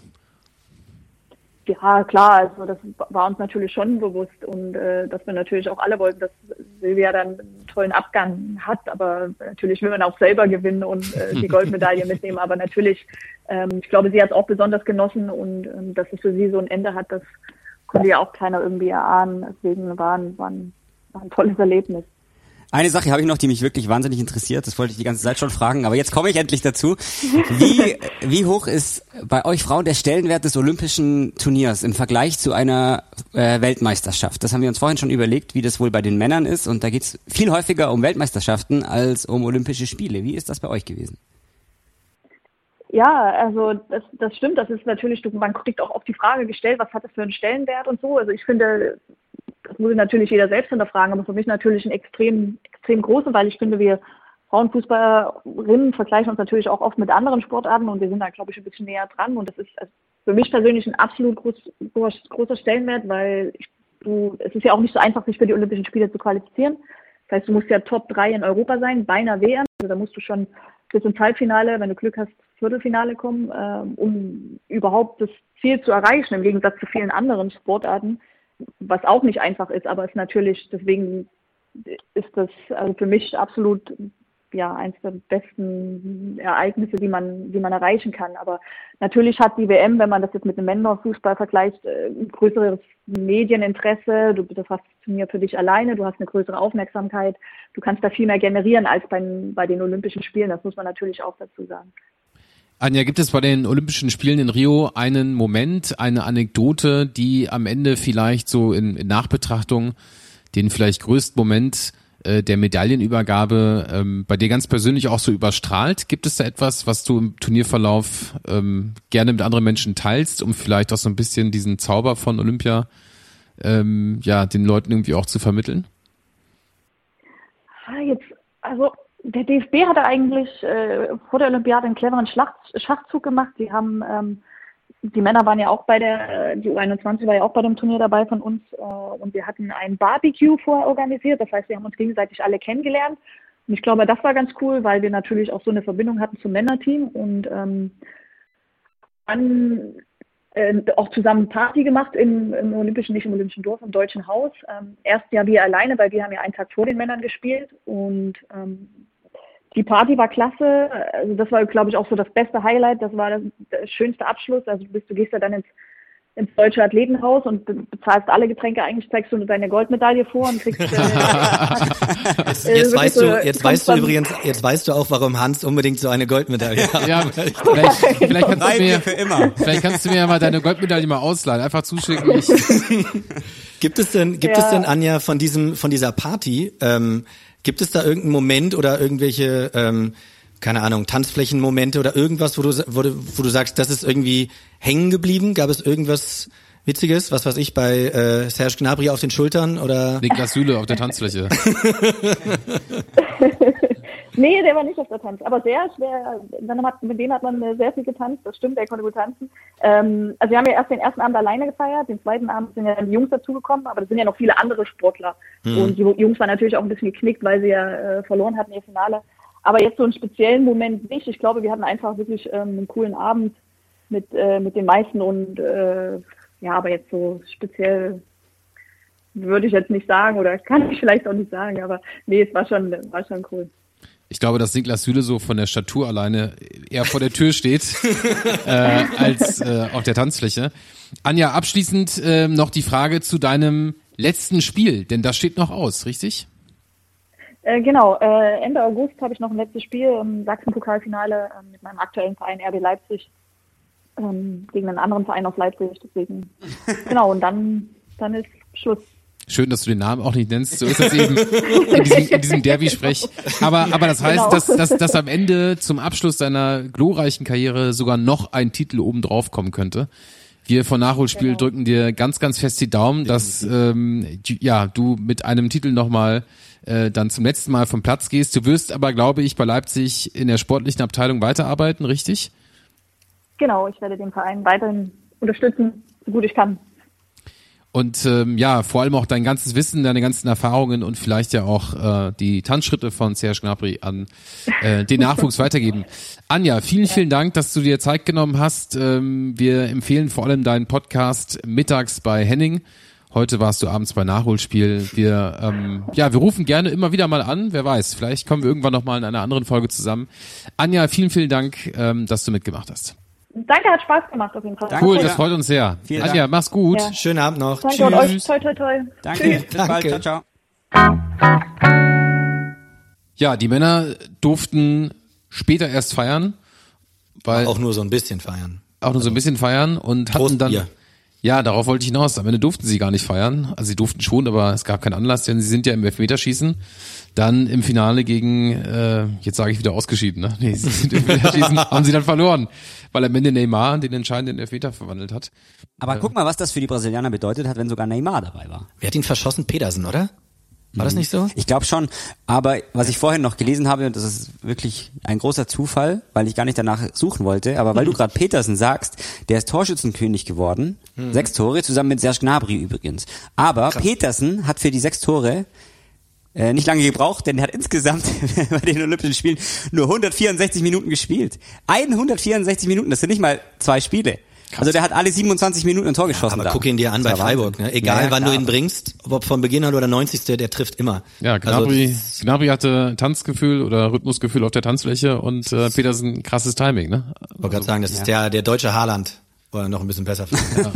Ja, klar, also das war uns natürlich schon bewusst und äh, dass wir natürlich auch alle wollten, dass Silvia dann einen tollen Abgang hat, aber natürlich will man auch selber gewinnen und äh, die Goldmedaille mitnehmen, aber natürlich, ähm, ich glaube, sie hat es auch besonders genossen und ähm, dass es für sie so ein Ende hat, das konnte ja auch keiner irgendwie erahnen, deswegen war ein, war ein, war ein tolles Erlebnis.
Eine Sache habe ich noch, die mich wirklich wahnsinnig interessiert. Das wollte ich die ganze Zeit schon fragen, aber jetzt komme ich endlich dazu. Wie, wie hoch ist bei euch Frauen der Stellenwert des olympischen Turniers im Vergleich zu einer äh, Weltmeisterschaft? Das haben wir uns vorhin schon überlegt, wie das wohl bei den Männern ist. Und da geht es viel häufiger um Weltmeisterschaften als um Olympische Spiele. Wie ist das bei euch gewesen?
Ja, also das, das stimmt. Das ist natürlich, man kriegt auch oft die Frage gestellt, was hat das für einen Stellenwert und so. Also ich finde, das muss natürlich jeder selbst hinterfragen, aber für mich natürlich ein extrem, extrem großer, weil ich finde, wir Frauenfußballerinnen vergleichen uns natürlich auch oft mit anderen Sportarten und wir sind da, glaube ich, ein bisschen näher dran und das ist also für mich persönlich ein absolut groß, groß, großer Stellenwert, weil ich, du, es ist ja auch nicht so einfach, sich für die Olympischen Spiele zu qualifizieren. Das heißt, du musst ja Top drei in Europa sein, bei einer W M, also da musst du schon bis ins Halbfinale, wenn du Glück hast, Viertelfinale kommen, äh, um überhaupt das Ziel zu erreichen, im Gegensatz zu vielen anderen Sportarten. Was auch nicht einfach ist, aber es ist natürlich, deswegen ist das also für mich absolut ja eins der besten Ereignisse, die man, die man erreichen kann. Aber natürlich hat die W M, wenn man das jetzt mit dem Männerfußball vergleicht, ein größeres Medieninteresse. Du das hast das Turnier für dich alleine, du hast eine größere Aufmerksamkeit, du kannst da viel mehr generieren als bei, bei den Olympischen Spielen. Das muss man natürlich auch dazu sagen.
Anja, gibt es bei den Olympischen Spielen in Rio einen Moment, eine Anekdote, die am Ende vielleicht so in, in Nachbetrachtung den vielleicht größten Moment äh, der Medaillenübergabe ähm, bei dir ganz persönlich auch so überstrahlt? Gibt es da etwas, was du im Turnierverlauf ähm, gerne mit anderen Menschen teilst, um vielleicht auch so ein bisschen diesen Zauber von Olympia ähm, ja den Leuten irgendwie auch zu vermitteln?
Ah, jetzt, also der D F B hatte eigentlich äh, vor der Olympiade einen cleveren Schlacht, Schachzug gemacht. Die haben, ähm, die Männer waren ja auch bei der, die U einundzwanzig war ja auch bei dem Turnier dabei von uns äh, und wir hatten ein Barbecue vorher organisiert. Das heißt, wir haben uns gegenseitig alle kennengelernt und ich glaube, das war ganz cool, weil wir natürlich auch so eine Verbindung hatten zum Männerteam und ähm, dann äh, auch zusammen Party gemacht im, im Olympischen, nicht im Olympischen Dorf, im Deutschen Haus. Ähm, erst ja wir alleine, weil wir haben ja einen Tag vor den Männern gespielt und ähm, die Party war klasse, also das war, glaube ich, auch so das beste Highlight, das war das, der schönste Abschluss, also du, bist, du gehst ja dann ins, ins Deutsche Athletenhaus und bezahlst alle Getränke, eigentlich zeigst du deine Goldmedaille vor und kriegst... Äh,
jetzt jetzt weißt du, jetzt weißt du übrigens, jetzt weißt du auch, warum Hans unbedingt so eine Goldmedaille hat.
Ja, vielleicht, vielleicht, kannst du mir, für immer. vielleicht kannst du mir ja mal deine Goldmedaille mal ausleihen, einfach zuschicken. Ich.
Gibt es denn, gibt ja. es denn, Anja, von diesem, von dieser Party, ähm, gibt es da irgendeinen Moment oder irgendwelche, ähm, keine Ahnung, Tanzflächenmomente oder irgendwas, wo du, wo du, wo du sagst, das ist irgendwie hängen geblieben? Gab es irgendwas Witziges, was weiß ich, bei äh, Serge Gnabry auf den Schultern oder
Niklas Süle auf der Tanzfläche?
Nee, der war nicht auf der Tanz. Aber Serge, der, dann hat, mit dem hat man sehr viel getanzt, das stimmt, der konnte gut tanzen. Ähm, also wir haben ja erst den ersten Abend alleine gefeiert, den zweiten Abend sind ja dann die Jungs dazugekommen, aber es sind ja noch viele andere Sportler. Mhm. Und die Jungs waren natürlich auch ein bisschen geknickt, weil sie ja äh, verloren hatten ihr Finale. Aber jetzt so einen speziellen Moment nicht. Ich glaube, wir hatten einfach wirklich ähm, einen coolen Abend mit, äh, mit den meisten und äh, ja, aber jetzt so speziell würde ich jetzt nicht sagen oder kann ich vielleicht auch nicht sagen, aber nee, es war schon, war schon cool.
Ich glaube, dass Niklas Süle so von der Statur alleine eher vor der Tür steht äh, als äh, auf der Tanzfläche. Anja, abschließend äh, noch die Frage zu deinem letzten Spiel, denn das steht noch aus, richtig?
Äh, genau, äh, Ende August habe ich noch ein letztes Spiel im Sachsen-Pokalfinale äh, mit meinem aktuellen Verein R B Leipzig ähm, gegen einen anderen Verein aus Leipzig. Deswegen genau, und dann, dann ist Schluss.
Schön, dass du den Namen auch nicht nennst. So ist das eben in diesem, in diesem Derby-Sprech. Aber, aber das heißt,
Genau.
dass, dass, dass am Ende zum Abschluss deiner glorreichen Karriere sogar noch ein Titel oben drauf kommen könnte. Wir von Nachholspiel
Genau.
drücken dir ganz, ganz fest die Daumen, dass ähm, ja du mit einem Titel nochmal äh, dann zum letzten Mal vom Platz gehst. Du wirst aber, glaube ich, bei Leipzig in der sportlichen Abteilung weiterarbeiten, richtig?
Genau, ich werde den Verein weiterhin unterstützen, so gut ich kann.
Und ähm, ja, vor allem auch dein ganzes Wissen, deine ganzen Erfahrungen und vielleicht ja auch äh, die Tanzschritte von Serge Gnabry an äh, den Nachwuchs weitergeben. Anja, vielen, vielen Dank, dass du dir Zeit genommen hast. Ähm, wir empfehlen vor allem deinen Podcast mittags bei Henning. Heute warst du abends bei Nachholspiel. Wir ähm, ja, wir rufen gerne immer wieder mal an. Wer weiß, vielleicht kommen wir irgendwann noch mal in einer anderen Folge zusammen. Anja, vielen, vielen Dank, ähm, dass du mitgemacht hast.
Danke, hat Spaß gemacht auf jeden Fall.
Cool, das freut uns sehr.
Vielen
Anja,
Dank.
mach's gut.
Ja.
Schönen Abend noch.
Danke
Tschüss.
und euch. Toi, toi, toi.
Danke, bis bald,
Danke.
ciao, ciao.
Ja, die Männer durften später erst feiern, weil
Auch nur so ein bisschen feiern.
auch nur so ein bisschen feiern und hatten dann,
Prostbier.
ja, darauf wollte ich hinaus. Am Ende durften sie gar nicht feiern. Also sie durften schon, aber es gab keinen Anlass, denn sie sind ja im Elfmeterschießen dann im Finale gegen, äh, jetzt sage ich wieder ausgeschieden, ne? Nee, sie sind im Elfmeterschießen, haben sie dann verloren, weil am Ende Neymar den entscheidenden Elfmeter verwandelt hat.
Aber guck mal, was das für die Brasilianer bedeutet hat, wenn sogar Neymar dabei war.
Wer hat ihn verschossen? Pedersen, oder? War das nicht so?
Ich glaube schon, aber was ich vorhin noch gelesen habe, und das ist wirklich ein großer Zufall, weil ich gar nicht danach suchen wollte, aber weil du gerade Petersen sagst, der ist Torschützenkönig geworden, mhm. sechs Tore, zusammen mit Serge Gnabry übrigens. Aber Krass. Petersen hat für die sechs Tore äh, nicht lange gebraucht, denn er hat insgesamt bei den Olympischen Spielen nur hundertvierundsechzig Minuten gespielt. hundertvierundsechzig Minuten, das sind nicht mal zwei Spiele. Krass. Also der hat alle siebenundzwanzig Minuten ein Tor geschossen.
Ja, aber
da.
guck ihn dir an bei Freiburg. Ne? Egal,
ja, ja,
wann
klar.
du ihn bringst, ob von Beginn an oder neunzigste der trifft immer.
Ja, Gnabry,
Also,
Gnabry hatte Tanzgefühl oder Rhythmusgefühl auf der Tanzfläche und äh, Petersen krasses Timing, ne?
ich wollte gerade sagen, das ist der der deutsche Haaland, oder noch ein bisschen besser. Ja.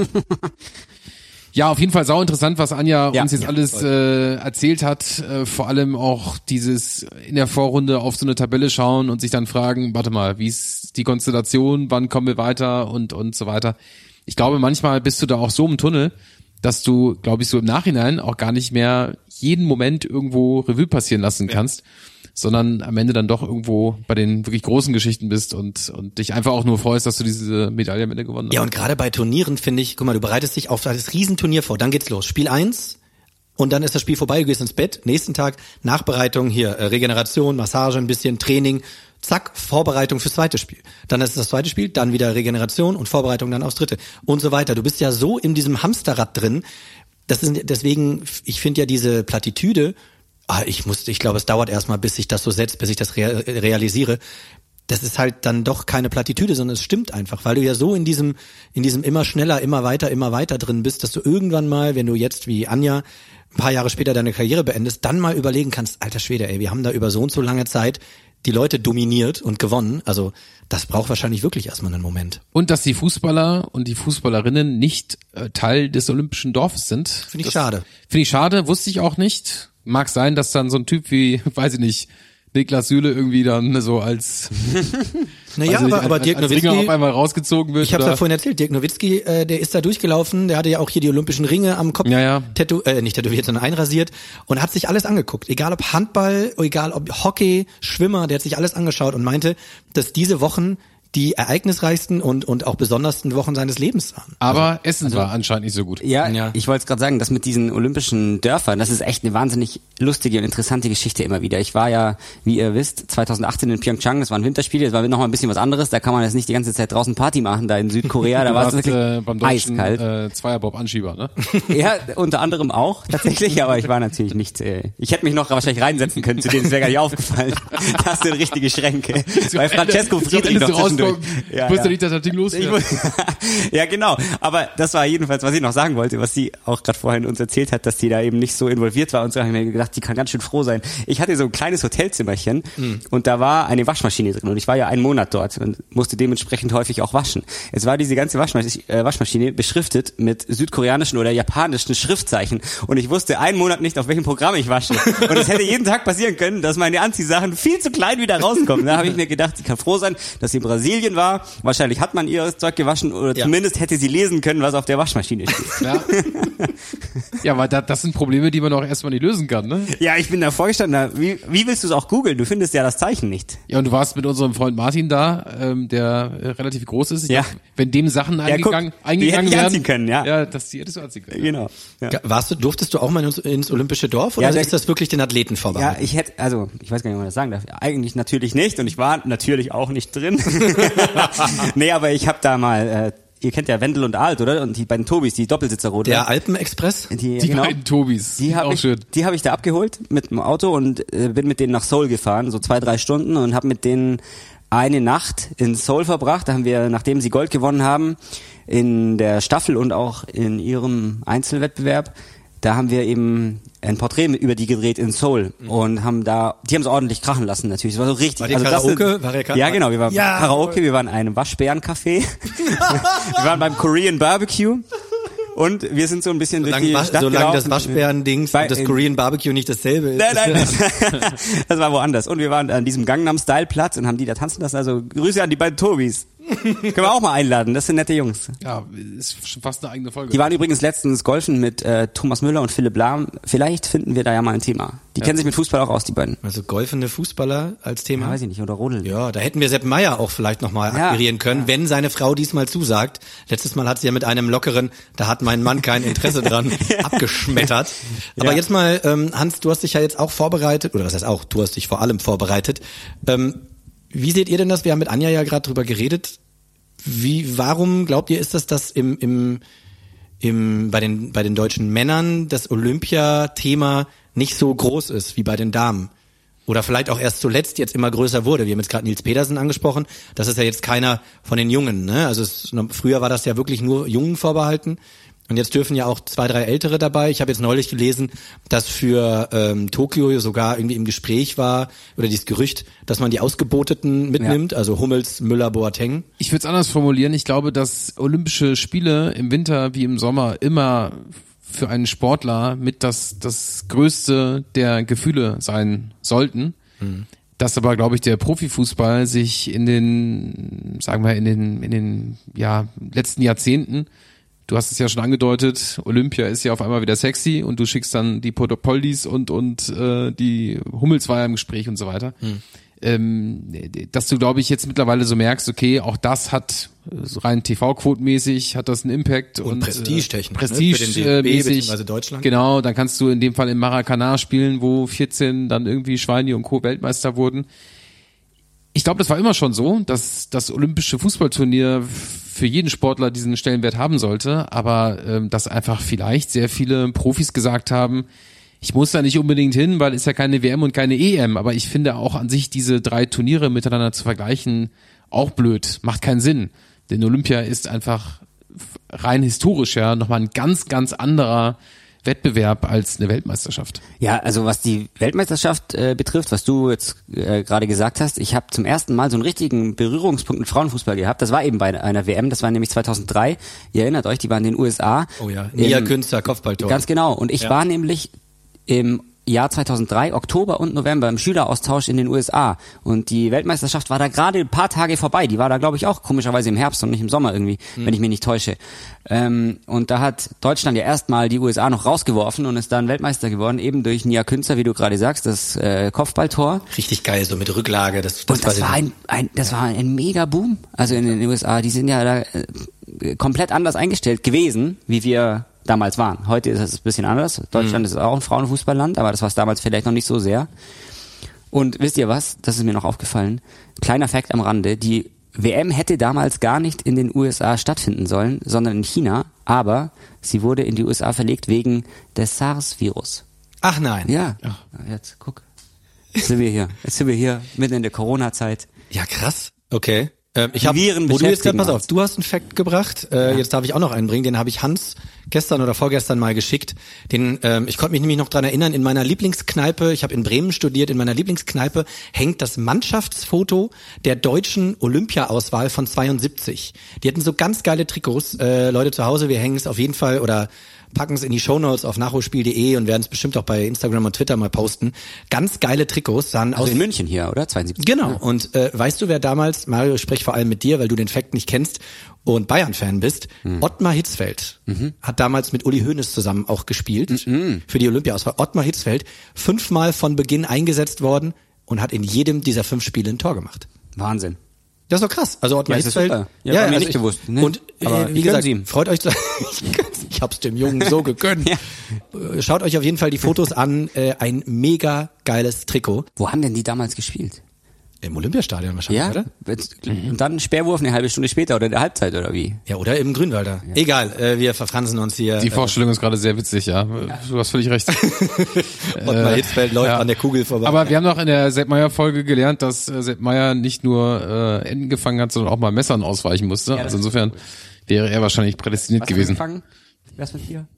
Ja, auf jeden Fall sau interessant, was Anja
Ja,
uns jetzt
ja,
alles äh, erzählt hat. Äh, vor allem auch dieses in der Vorrunde auf so eine Tabelle schauen und sich dann fragen, warte mal, wie ist die Konstellation, wann kommen wir weiter und und so weiter. Ich glaube, manchmal bist du da auch so im Tunnel, dass du, glaube ich, so im Nachhinein auch gar nicht mehr jeden Moment irgendwo Revue passieren lassen kannst, sondern am Ende dann doch irgendwo bei den wirklich großen Geschichten bist und und dich einfach auch nur freust, dass du diese Medaille am Ende gewonnen hast.
Ja, und gerade bei Turnieren finde ich, guck mal, du bereitest dich auf das Riesenturnier vor, dann geht's los. Spiel eins und dann ist das Spiel vorbei, du gehst ins Bett, nächsten Tag Nachbereitung, hier äh, Regeneration, Massage, ein bisschen Training, zack, Vorbereitung fürs zweite Spiel. Dann ist das zweite Spiel, dann wieder Regeneration und Vorbereitung dann aufs dritte und so weiter. Du bist ja so in diesem Hamsterrad drin, das ist deswegen, ich finde ja diese Plattitüde, ah, ich muss, ich glaube, es dauert erstmal, bis sich das so setzt, bis ich das rea- realisiere. Das ist halt dann doch keine Plattitüde, sondern es stimmt einfach, weil du ja so in diesem, in diesem immer schneller, immer weiter, immer weiter drin bist, dass du irgendwann mal, wenn du jetzt wie Anja ein paar Jahre später deine Karriere beendest, dann mal überlegen kannst, alter Schwede, ey, wir haben da über so und so lange Zeit die Leute dominiert und gewonnen. Also das braucht wahrscheinlich wirklich erstmal einen Moment.
Und dass die Fußballer und die Fußballerinnen nicht äh, Teil des olympischen Dorfes sind.
Finde ich
das
schade.
Finde ich schade, wusste ich auch nicht. Mag sein, dass dann so ein Typ wie, weiß ich nicht, Niklas Süle irgendwie dann so als
Naja,
nicht,
aber, aber
als,
Dirk
als Ringer
Nowitzki,
auf einmal rausgezogen wird.
ich habe
oder?
ja vorhin erzählt, Dirk Nowitzki, äh, der ist da durchgelaufen, der hatte ja auch hier die olympischen Ringe am Kopf,
Ja, ja.
Tätow- äh, nicht tätowiert, sondern einrasiert und hat sich alles angeguckt, egal ob Handball, egal ob Hockey, Schwimmer, der hat sich alles angeschaut und meinte, dass diese Wochen die ereignisreichsten und und auch besondersten Wochen seines Lebens waren.
Aber Essen war anscheinend nicht so gut.
Ja,
Ja.
ich wollte es gerade sagen, das mit diesen olympischen Dörfern, das ist echt eine wahnsinnig lustige und interessante Geschichte immer wieder. Ich war ja, wie ihr wisst, zweitausendachtzehn in Pyeongchang, das waren Winterspiele, das war noch mal ein bisschen was anderes, da kann man jetzt nicht die ganze Zeit draußen Party machen, da in Südkorea, da
Du
war es
warst,
wirklich
äh, beim deutschen
eiskalt.
äh, Zweierbob-Anschieber, ne?
Ja, unter anderem auch, tatsächlich, aber ich war natürlich nicht, äh, ich hätte mich noch wahrscheinlich reinsetzen können, zu denen es wäre gar nicht aufgefallen. Das sind richtige Schränke. Bei Francesco Friedrich noch zwischendurch.
Ja, ja. Nicht, dass das Ding
Ich
losfährt.
muss, ja, genau. Aber das war jedenfalls, was ich noch sagen wollte, was sie auch gerade vorhin uns erzählt hat, dass sie da eben nicht so involviert war und so, habe ich mir gedacht, die kann ganz schön froh sein. Ich hatte so ein kleines Hotelzimmerchen mhm. und da war eine Waschmaschine drin und ich war ja einen Monat dort und musste dementsprechend häufig auch waschen. Es war diese ganze Waschmaschine, äh, Waschmaschine beschriftet mit südkoreanischen oder japanischen Schriftzeichen und ich wusste einen Monat nicht, auf welchem Programm ich wasche. Und es hätte jeden Tag passieren können, dass meine Anziehsachen viel zu klein wieder rauskommen. Da habe ich mir gedacht, ich kann froh sein, dass sie in Brasilien Brasilien war. Wahrscheinlich hat man ihr Zeug gewaschen oder ja. zumindest hätte sie lesen können, was auf der Waschmaschine steht.
Ja, ja, aber da, das sind Probleme, die man auch erstmal nicht lösen kann, ne?
Ja, ich bin da vorgestanden. Wie, wie willst du es auch googeln? Du findest ja das Zeichen nicht.
Ja, und du warst mit unserem Freund Martin da, ähm, der äh, relativ groß ist. Ich
ja.
glaub, wenn dem Sachen eingegangen,
ja, guck,
eingegangen
die
werden,
anziehen können, ja.
Ja, das die hättest du anziehen können.
Genau. Ja.
Warst du, durftest du auch mal ins, ins Olympische Dorf oder
ja, der,
ist das wirklich den Athleten vorbehalten?
Ja, ich hätte, also ich weiß gar nicht, ob man das sagen darf. Eigentlich natürlich nicht und ich war natürlich auch nicht drin. Nee, aber ich habe da mal, äh, ihr kennt ja Wendel und Alt, oder? Und die beiden Tobis, die Doppelsitzer-Rote.
Der Alpenexpress?
Die,
die
genau,
beiden Tobis.
Die habe ich, die hab ich da abgeholt mit dem Auto und äh, bin mit denen nach Seoul gefahren, so zwei, drei Stunden und habe mit denen eine Nacht in Seoul verbracht. Da haben wir, nachdem sie Gold gewonnen haben, in der Staffel und auch in ihrem Einzelwettbewerb, da haben wir eben ein Porträt über die gedreht in Seoul mhm. und haben da, die haben es ordentlich krachen lassen natürlich. Es war so richtig.
War die
also
Karaoke?
Das,
war der
ja, genau. Wir waren
ja,
Karaoke, wir waren in einem Waschbärencafé. Wir waren beim Korean Barbecue. Und wir sind so ein bisschen
solange
durch die
Wasch,
Stadt
solange
gelaufen.
das Waschbären-Dings und das Korean Barbecue nicht dasselbe ist.
Nein, nein, das, das war woanders. Und wir waren an diesem Gangnam-Style-Platz und haben die da tanzen lassen. Also Grüße an die beiden Tobis. Können wir auch mal einladen, das sind nette Jungs.
Ja, ist schon fast eine eigene Folge.
Die waren übrigens letztens golfen mit äh, Thomas Müller und Philipp Lahm. Vielleicht finden wir da ja mal ein Thema. Die ja. kennen sich mit Fußball auch aus, die beiden.
Also golfende Fußballer als Thema?
Ja, weiß ich nicht, oder Rodeln.
Ja, da hätten wir Sepp Meier auch vielleicht nochmal
ja.
akquirieren können, ja. wenn seine Frau diesmal zusagt. Letztes Mal hat sie ja mit einem lockeren, da hat mein Mann kein Interesse dran, ja. abgeschmettert. Aber ja. jetzt mal, ähm, Hans, du hast dich ja jetzt auch vorbereitet, oder was heißt auch, du hast dich vor allem vorbereitet. Ähm, wie seht ihr denn das? Wir haben mit Anja ja gerade drüber geredet. Wie, warum glaubt ihr, ist das, dass im, im, im, bei den, bei den deutschen Männern das Olympia-Thema nicht so groß ist wie bei den Damen? Oder vielleicht auch erst zuletzt jetzt immer größer wurde. Wir haben jetzt gerade Nils Pedersen angesprochen. Das ist ja jetzt keiner von den Jungen, ne? Also es, früher war das ja wirklich nur Jungen vorbehalten. Und jetzt dürfen ja auch zwei, drei Ältere dabei. Ich habe jetzt neulich gelesen, dass für ähm, Tokio sogar irgendwie im Gespräch war, oder dieses Gerücht, dass man die Ausgeboteten mitnimmt, ja. also Hummels, Müller, Boateng.
Ich würde es anders formulieren. Ich glaube, dass Olympische Spiele im Winter wie im Sommer immer für einen Sportler mit das, das Größte der Gefühle sein sollten. Mhm. Dass aber, glaube ich, der Profifußball sich in den, sagen wir, in den, in den ja, letzten Jahrzehnten, du hast es ja schon angedeutet, Olympia ist ja auf einmal wieder sexy und du schickst dann die Poldis und und äh, die Hummels war ja im Gespräch und so weiter. Hm. Ähm, dass du, glaube ich, jetzt mittlerweile so merkst, okay, auch das hat rein T V-quotenmäßig hat das einen Impact und,
und Prestigetechnisch,
äh, Prestige-mäßig.
Ne, Deutschland.
Genau, dann kannst du in dem Fall im Maracanã spielen, wo vierzehn dann irgendwie Schweini und Co. Weltmeister wurden. Ich glaube, das war immer schon so, dass das olympische Fußballturnier für jeden Sportler diesen Stellenwert haben sollte, aber ähm, dass einfach vielleicht sehr viele Profis gesagt haben, ich muss da nicht unbedingt hin, weil es ja keine W M und keine E M, aber ich finde auch an sich diese drei Turniere miteinander zu vergleichen auch blöd, macht keinen Sinn, denn Olympia ist einfach rein historisch ja nochmal ein ganz, ganz anderer Wettbewerb als eine Weltmeisterschaft.
Ja, also was die Weltmeisterschaft äh, betrifft, was du jetzt äh, gerade gesagt hast, ich habe zum ersten Mal so einen richtigen Berührungspunkt mit Frauenfußball gehabt. Das war eben bei einer W M, das war nämlich zweitausenddrei. Ihr erinnert euch, die waren in den U S A.
Oh ja, Nia Künstler, Kopfballtor.
Ganz genau. Und ich ja. war nämlich im Jahr zweitausenddrei, Oktober und November im Schüleraustausch in den U S A. Und die Weltmeisterschaft war da gerade ein paar Tage vorbei. Die war da, glaube ich, auch komischerweise im Herbst und nicht im Sommer irgendwie, mhm. wenn ich mich nicht täusche. Ähm, und da hat Deutschland ja erstmal die U S A noch rausgeworfen und ist dann Weltmeister geworden, eben durch Nia Künstler, wie du gerade sagst, das äh, Kopfballtor.
Richtig geil, so mit Rücklage. Das, das,
und das war, war ein, ein, das war ein mega Boom. Also in den U S A, die sind ja da äh, komplett anders eingestellt gewesen, wie wir damals waren. Heute ist es ein bisschen anders. Deutschland mhm. ist auch ein Frauenfußballland, aber das war es damals vielleicht noch nicht so sehr. Und wisst ihr was? Das ist mir noch aufgefallen. Kleiner Fact am Rande. Die W M hätte damals gar nicht in den U S A stattfinden sollen, sondern in China. Aber sie wurde in die U S A verlegt wegen des SARS-Virus.
Ach nein.
Ja. Ach. Jetzt guck. Jetzt sind wir hier. Jetzt sind wir hier mitten in der Corona-Zeit.
Ja, krass. Okay. Ähm, ich habe, wo du jetzt gerade, pass auf, du hast einen Fact gebracht, äh, ja. Jetzt darf ich auch noch einen bringen, den habe ich Hans gestern oder vorgestern mal geschickt. Den, ähm, ich konnte mich nämlich noch dran erinnern, in meiner Lieblingskneipe, ich habe in Bremen studiert, in meiner Lieblingskneipe hängt das Mannschaftsfoto der deutschen Olympia-Auswahl von zweiundsiebzig. Die hatten so ganz geile Trikots, äh, Leute zu Hause, wir hängen es auf jeden Fall, oder packen es in die Shownotes auf nachholspiel punkt de und werden es bestimmt auch bei Instagram und Twitter mal posten. Ganz geile Trikots. Sahen
also
aus
in München hier, oder? zweiundsiebzig.
Genau. Und äh, weißt du, wer damals, Mario, ich spreche vor allem mit dir, weil du den Fact nicht kennst und Bayern-Fan bist, mhm. Ottmar Hitzfeld mhm. hat damals mit Uli Hoeneß zusammen auch gespielt mhm. für die Olympia-Auswahl. Ottmar Hitzfeld, fünfmal von Beginn eingesetzt worden und hat in jedem dieser fünf Spiele ein Tor gemacht.
Wahnsinn.
Das ist doch krass. Also Ottmar
ja,
Hitzfeld.
Ja, ja,
also
mir nicht
ich,
gewusst. Ne?
Und äh, wie gesagt, ihm. freut euch. Ich hab's dem Jungen so gegönnt. Ja. Schaut euch auf jeden Fall die Fotos an. Äh, ein mega geiles Trikot.
Wo haben denn die damals gespielt?
Im Olympiastadion wahrscheinlich,
ja?
oder?
Mhm. Und dann Sperrwurf eine halbe Stunde später oder in der Halbzeit oder wie?
Ja, oder im Grünwalder. Ja. Egal, äh, wir verfransen uns hier.
Die Vorstellung äh, ist gerade sehr witzig, ja. Du hast völlig recht.
Ottmar Hitzfeld läuft ja. an der Kugel vorbei.
Aber wir haben noch in der Sepp Meier-Folge gelernt, dass äh, Sepp Meier nicht nur äh, Enten gefangen hat, sondern auch mal Messern ausweichen musste. Ja, also insofern wäre er wahrscheinlich prädestiniert
Was
gewesen.
Gefangen? Was mit dir?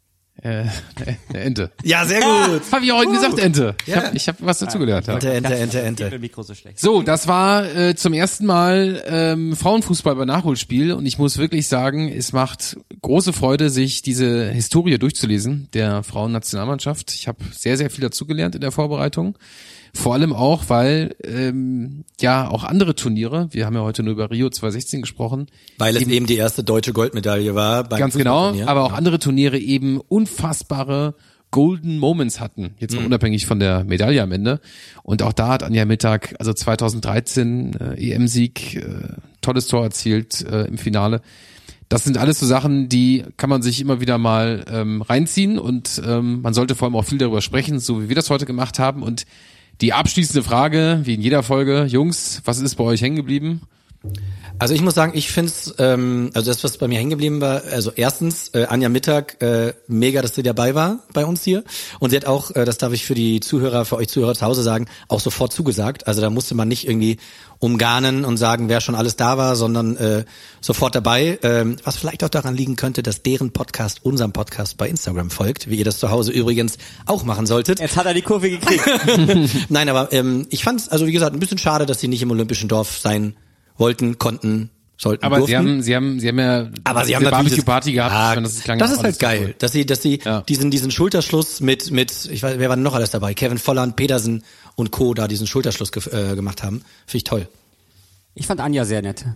Äh, eine Ente.
Ja, sehr gut.
Hab ich auch heute uh. gesagt, Ente. Ich
ja.
habe ich hab was dazugelernt.
Ente, Ente, Ente, Ente.
So, das war äh, zum ersten Mal ähm, Frauenfußball bei Nachholspiel und ich muss wirklich sagen, es macht große Freude, sich diese Historie durchzulesen der Frauennationalmannschaft. Ich habe sehr, sehr viel dazugelernt in der Vorbereitung. Vor allem auch, weil ähm, ja auch andere Turniere, wir haben ja heute nur über Rio zwanzig sechzehn gesprochen.
Weil es eben, eben die erste deutsche Goldmedaille war. Beim
ganz genau, aber auch andere Turniere eben unfassbare Golden Moments hatten, jetzt mal mhm. unabhängig von der Medaille am Ende. Und auch da hat Anja Mittag, also zweitausenddreizehn äh, E M-Sieg, äh, tolles Tor erzielt äh, im Finale. Das sind alles so Sachen, die kann man sich immer wieder mal ähm, reinziehen und ähm, man sollte vor allem auch viel darüber sprechen, so wie wir das heute gemacht haben. Und die abschließende Frage, wie in jeder Folge, Jungs, was ist bei euch hängen geblieben?
Also ich muss sagen, ich find's, ähm, also das, was bei mir hängen geblieben war, also erstens, äh, Anja Mittag, äh, mega, dass sie dabei war bei uns hier. Und sie hat auch, äh, das darf ich für die Zuhörer, für euch Zuhörer zu Hause sagen, auch sofort zugesagt. Also da musste man nicht irgendwie umgarnen und sagen, wer schon alles da war, sondern äh, sofort dabei. Ähm, was vielleicht auch daran liegen könnte, dass deren Podcast unserem Podcast bei Instagram folgt, wie ihr das zu Hause übrigens auch machen solltet.
Jetzt hat er die Kurve gekriegt.
Nein, aber ähm, ich fand's, also wie gesagt, ein bisschen schade, dass sie nicht im Olympischen Dorf sein wollten, konnten, sollten,
aber
durften.
sie haben, sie haben, sie haben ja,
aber sie haben
eine
natürlich
Barbecue-Party gehabt.
Ah,
das ist,
das ist halt geil, cool. dass sie, dass sie
ja.
diesen, diesen Schulterschluss mit, mit, ich weiß, wer war denn noch alles dabei? Kevin Volland, Pedersen und Co. da diesen Schulterschluss ge- äh, gemacht haben. Finde ich toll.
Ich fand Anja sehr nett.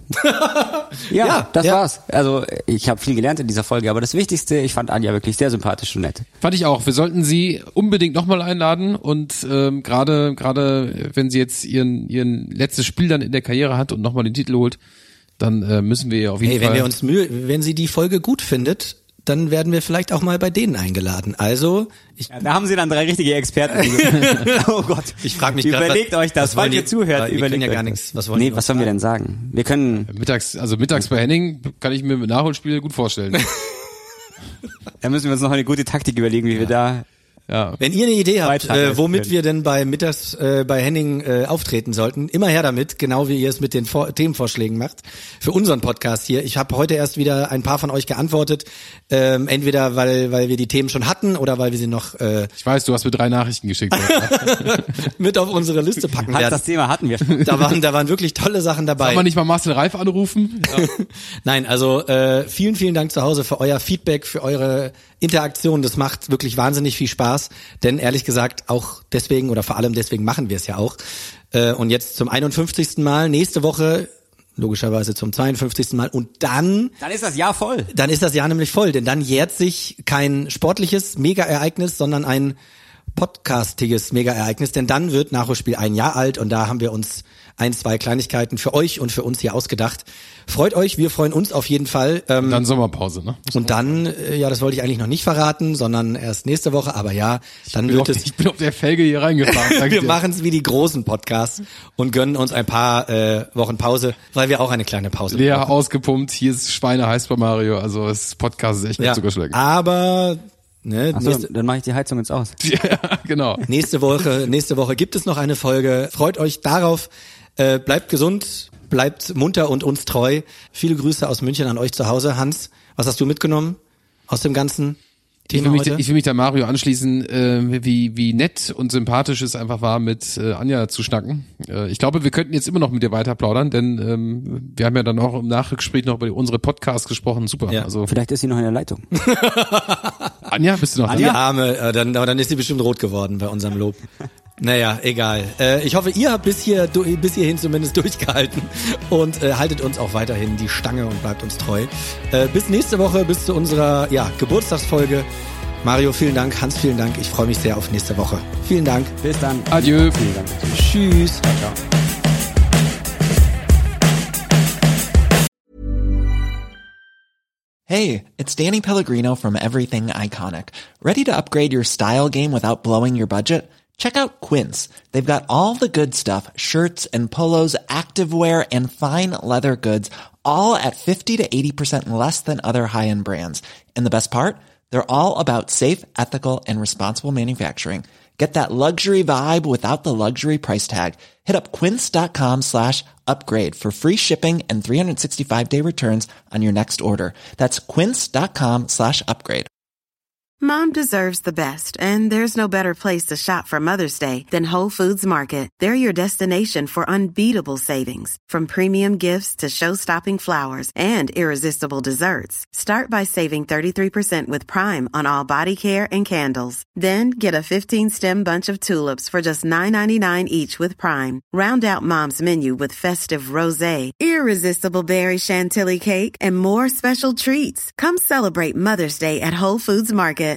ja, ja, das
ja.
war's. Also ich habe viel gelernt in dieser Folge, aber das Wichtigste, ich fand Anja wirklich sehr sympathisch und nett.
Fand ich auch. Wir sollten sie unbedingt nochmal einladen und ähm, gerade gerade wenn sie jetzt ihren ihren letztes Spiel dann in der Karriere hat und nochmal den Titel holt, dann äh, müssen wir ihr auf jeden
hey,
Fall...
Wenn wir uns Mühe, wenn sie die Folge gut findet, dann werden wir vielleicht auch mal bei denen eingeladen. Also, ich
ja, da haben sie dann drei richtige Experten. Oh Gott.
Ich frage mich
gerade, überlegt
grad,
euch das, falls ihr zuhört.
Wir können ja gar nichts. Was wollen
nee, was sollen wir denn sagen? Wir können
mittags, also mittags bei Henning kann ich mir mit Nachholspiel gut vorstellen.
Da müssen wir uns noch eine gute Taktik überlegen, wie ja. wir da.
Ja. Wenn ihr eine Idee habt, äh, womit können. wir denn bei mittags äh, bei Henning äh, auftreten sollten, immer her damit, genau wie ihr es mit den Vor- Themenvorschlägen macht für unseren Podcast hier. Ich habe heute erst wieder ein paar von euch geantwortet, ähm, entweder weil weil wir die Themen schon hatten oder weil wir sie noch. Äh,
ich weiß, du hast mir drei Nachrichten geschickt.
mit auf unsere Liste packen werden.
Das Thema hatten wir.
Da waren da waren wirklich tolle Sachen dabei.
Kann man nicht mal Marcel Reif anrufen?
Ja. Nein, also äh, vielen vielen Dank zu Hause für euer Feedback, für eure Interaktion. Das macht wirklich wahnsinnig viel Spaß. Denn ehrlich gesagt, auch deswegen oder vor allem deswegen machen wir es ja auch. Und jetzt zum einundfünfzigsten Mal, nächste Woche logischerweise zum zweiundfünfzigsten Mal und dann...
Dann ist das Jahr voll.
Dann ist das Jahr nämlich voll, denn dann jährt sich kein sportliches Mega-Ereignis, sondern ein podcastiges Mega-Ereignis, denn dann wird Nachholspiel ein Jahr alt und da haben wir uns ein, zwei Kleinigkeiten für euch und für uns hier ausgedacht. Freut euch, wir freuen uns auf jeden Fall. Ähm,
und dann Sommerpause, ne?
Und dann, äh, ja, das wollte ich eigentlich noch nicht verraten, sondern erst nächste Woche, aber ja, dann wird
auf,
es...
Ich bin auf der Felge hier reingefahren.
Wir machen es wie die großen Podcasts und gönnen uns ein paar äh, Wochen Pause, weil wir auch eine kleine Pause
Leer
brauchen.
Ausgepumpt, hier ist Schweine heiß bei Mario, also das Podcast ist echt
ja,
nicht zugeschlagen.
Aber... Ne,
Ach so,
nächste,
dann mache ich die Heizung ins Aus.
Ja, genau.
Nächste Woche, nächste Woche gibt es noch eine Folge. Freut euch darauf. Äh, bleibt gesund, bleibt munter und uns treu. Viele Grüße aus München an euch zu Hause. Hans, was hast du mitgenommen aus dem Ganzen?
Ich will, mich, ich will mich da Mario anschließen, äh, wie wie nett und sympathisch es einfach war, mit äh, Anja zu schnacken. Äh, ich glaube, wir könnten jetzt immer noch mit dir weiter plaudern, denn ähm, wir haben ja dann auch im Nachgespräch noch über unsere Podcasts gesprochen. Super.
Ja.
Also
vielleicht ist sie noch in der Leitung.
Anja, bist du noch da?
Die Arme, äh, dann, aber dann ist sie bestimmt rot geworden bei unserem Lob. Naja, egal. Äh, ich hoffe, ihr habt bis hier bis hierhin zumindest durchgehalten und äh, haltet uns auch weiterhin die Stange und bleibt uns treu. Äh, bis nächste Woche, bis zu unserer ja, Geburtstagsfolge. Mario, vielen Dank. Hans, vielen Dank. Ich freue mich sehr auf nächste Woche. Vielen Dank.
Bis dann.
Adieu.
Vielen Dank.
Tschüss.
Ciao, ciao.
Hey, it's Danny Pellegrino from Everything Iconic. Ready to upgrade your style game without blowing your budget? Check out Quince. They've got all the good stuff, shirts and polos, activewear, and fine leather goods, all at fifty to eighty percent less than other high-end brands. And the best part? They're all about safe, ethical, and responsible manufacturing. Get that luxury vibe without the luxury price tag. Hit up quince.com slash upgrade for free shipping and three sixty-five day returns on your next order. That's quince.com slash upgrade.
Mom deserves the best, and there's no better place to shop for Mother's Day than Whole Foods Market. They're your destination for unbeatable savings, from premium gifts to show-stopping flowers and irresistible desserts. Start by saving thirty-three percent with Prime on all body care and candles. Then get a fifteen stem bunch of tulips for just nine ninety-nine each with Prime. Round out Mom's menu with festive rosé, irresistible berry chantilly cake, and more special treats. Come celebrate Mother's Day at Whole Foods Market.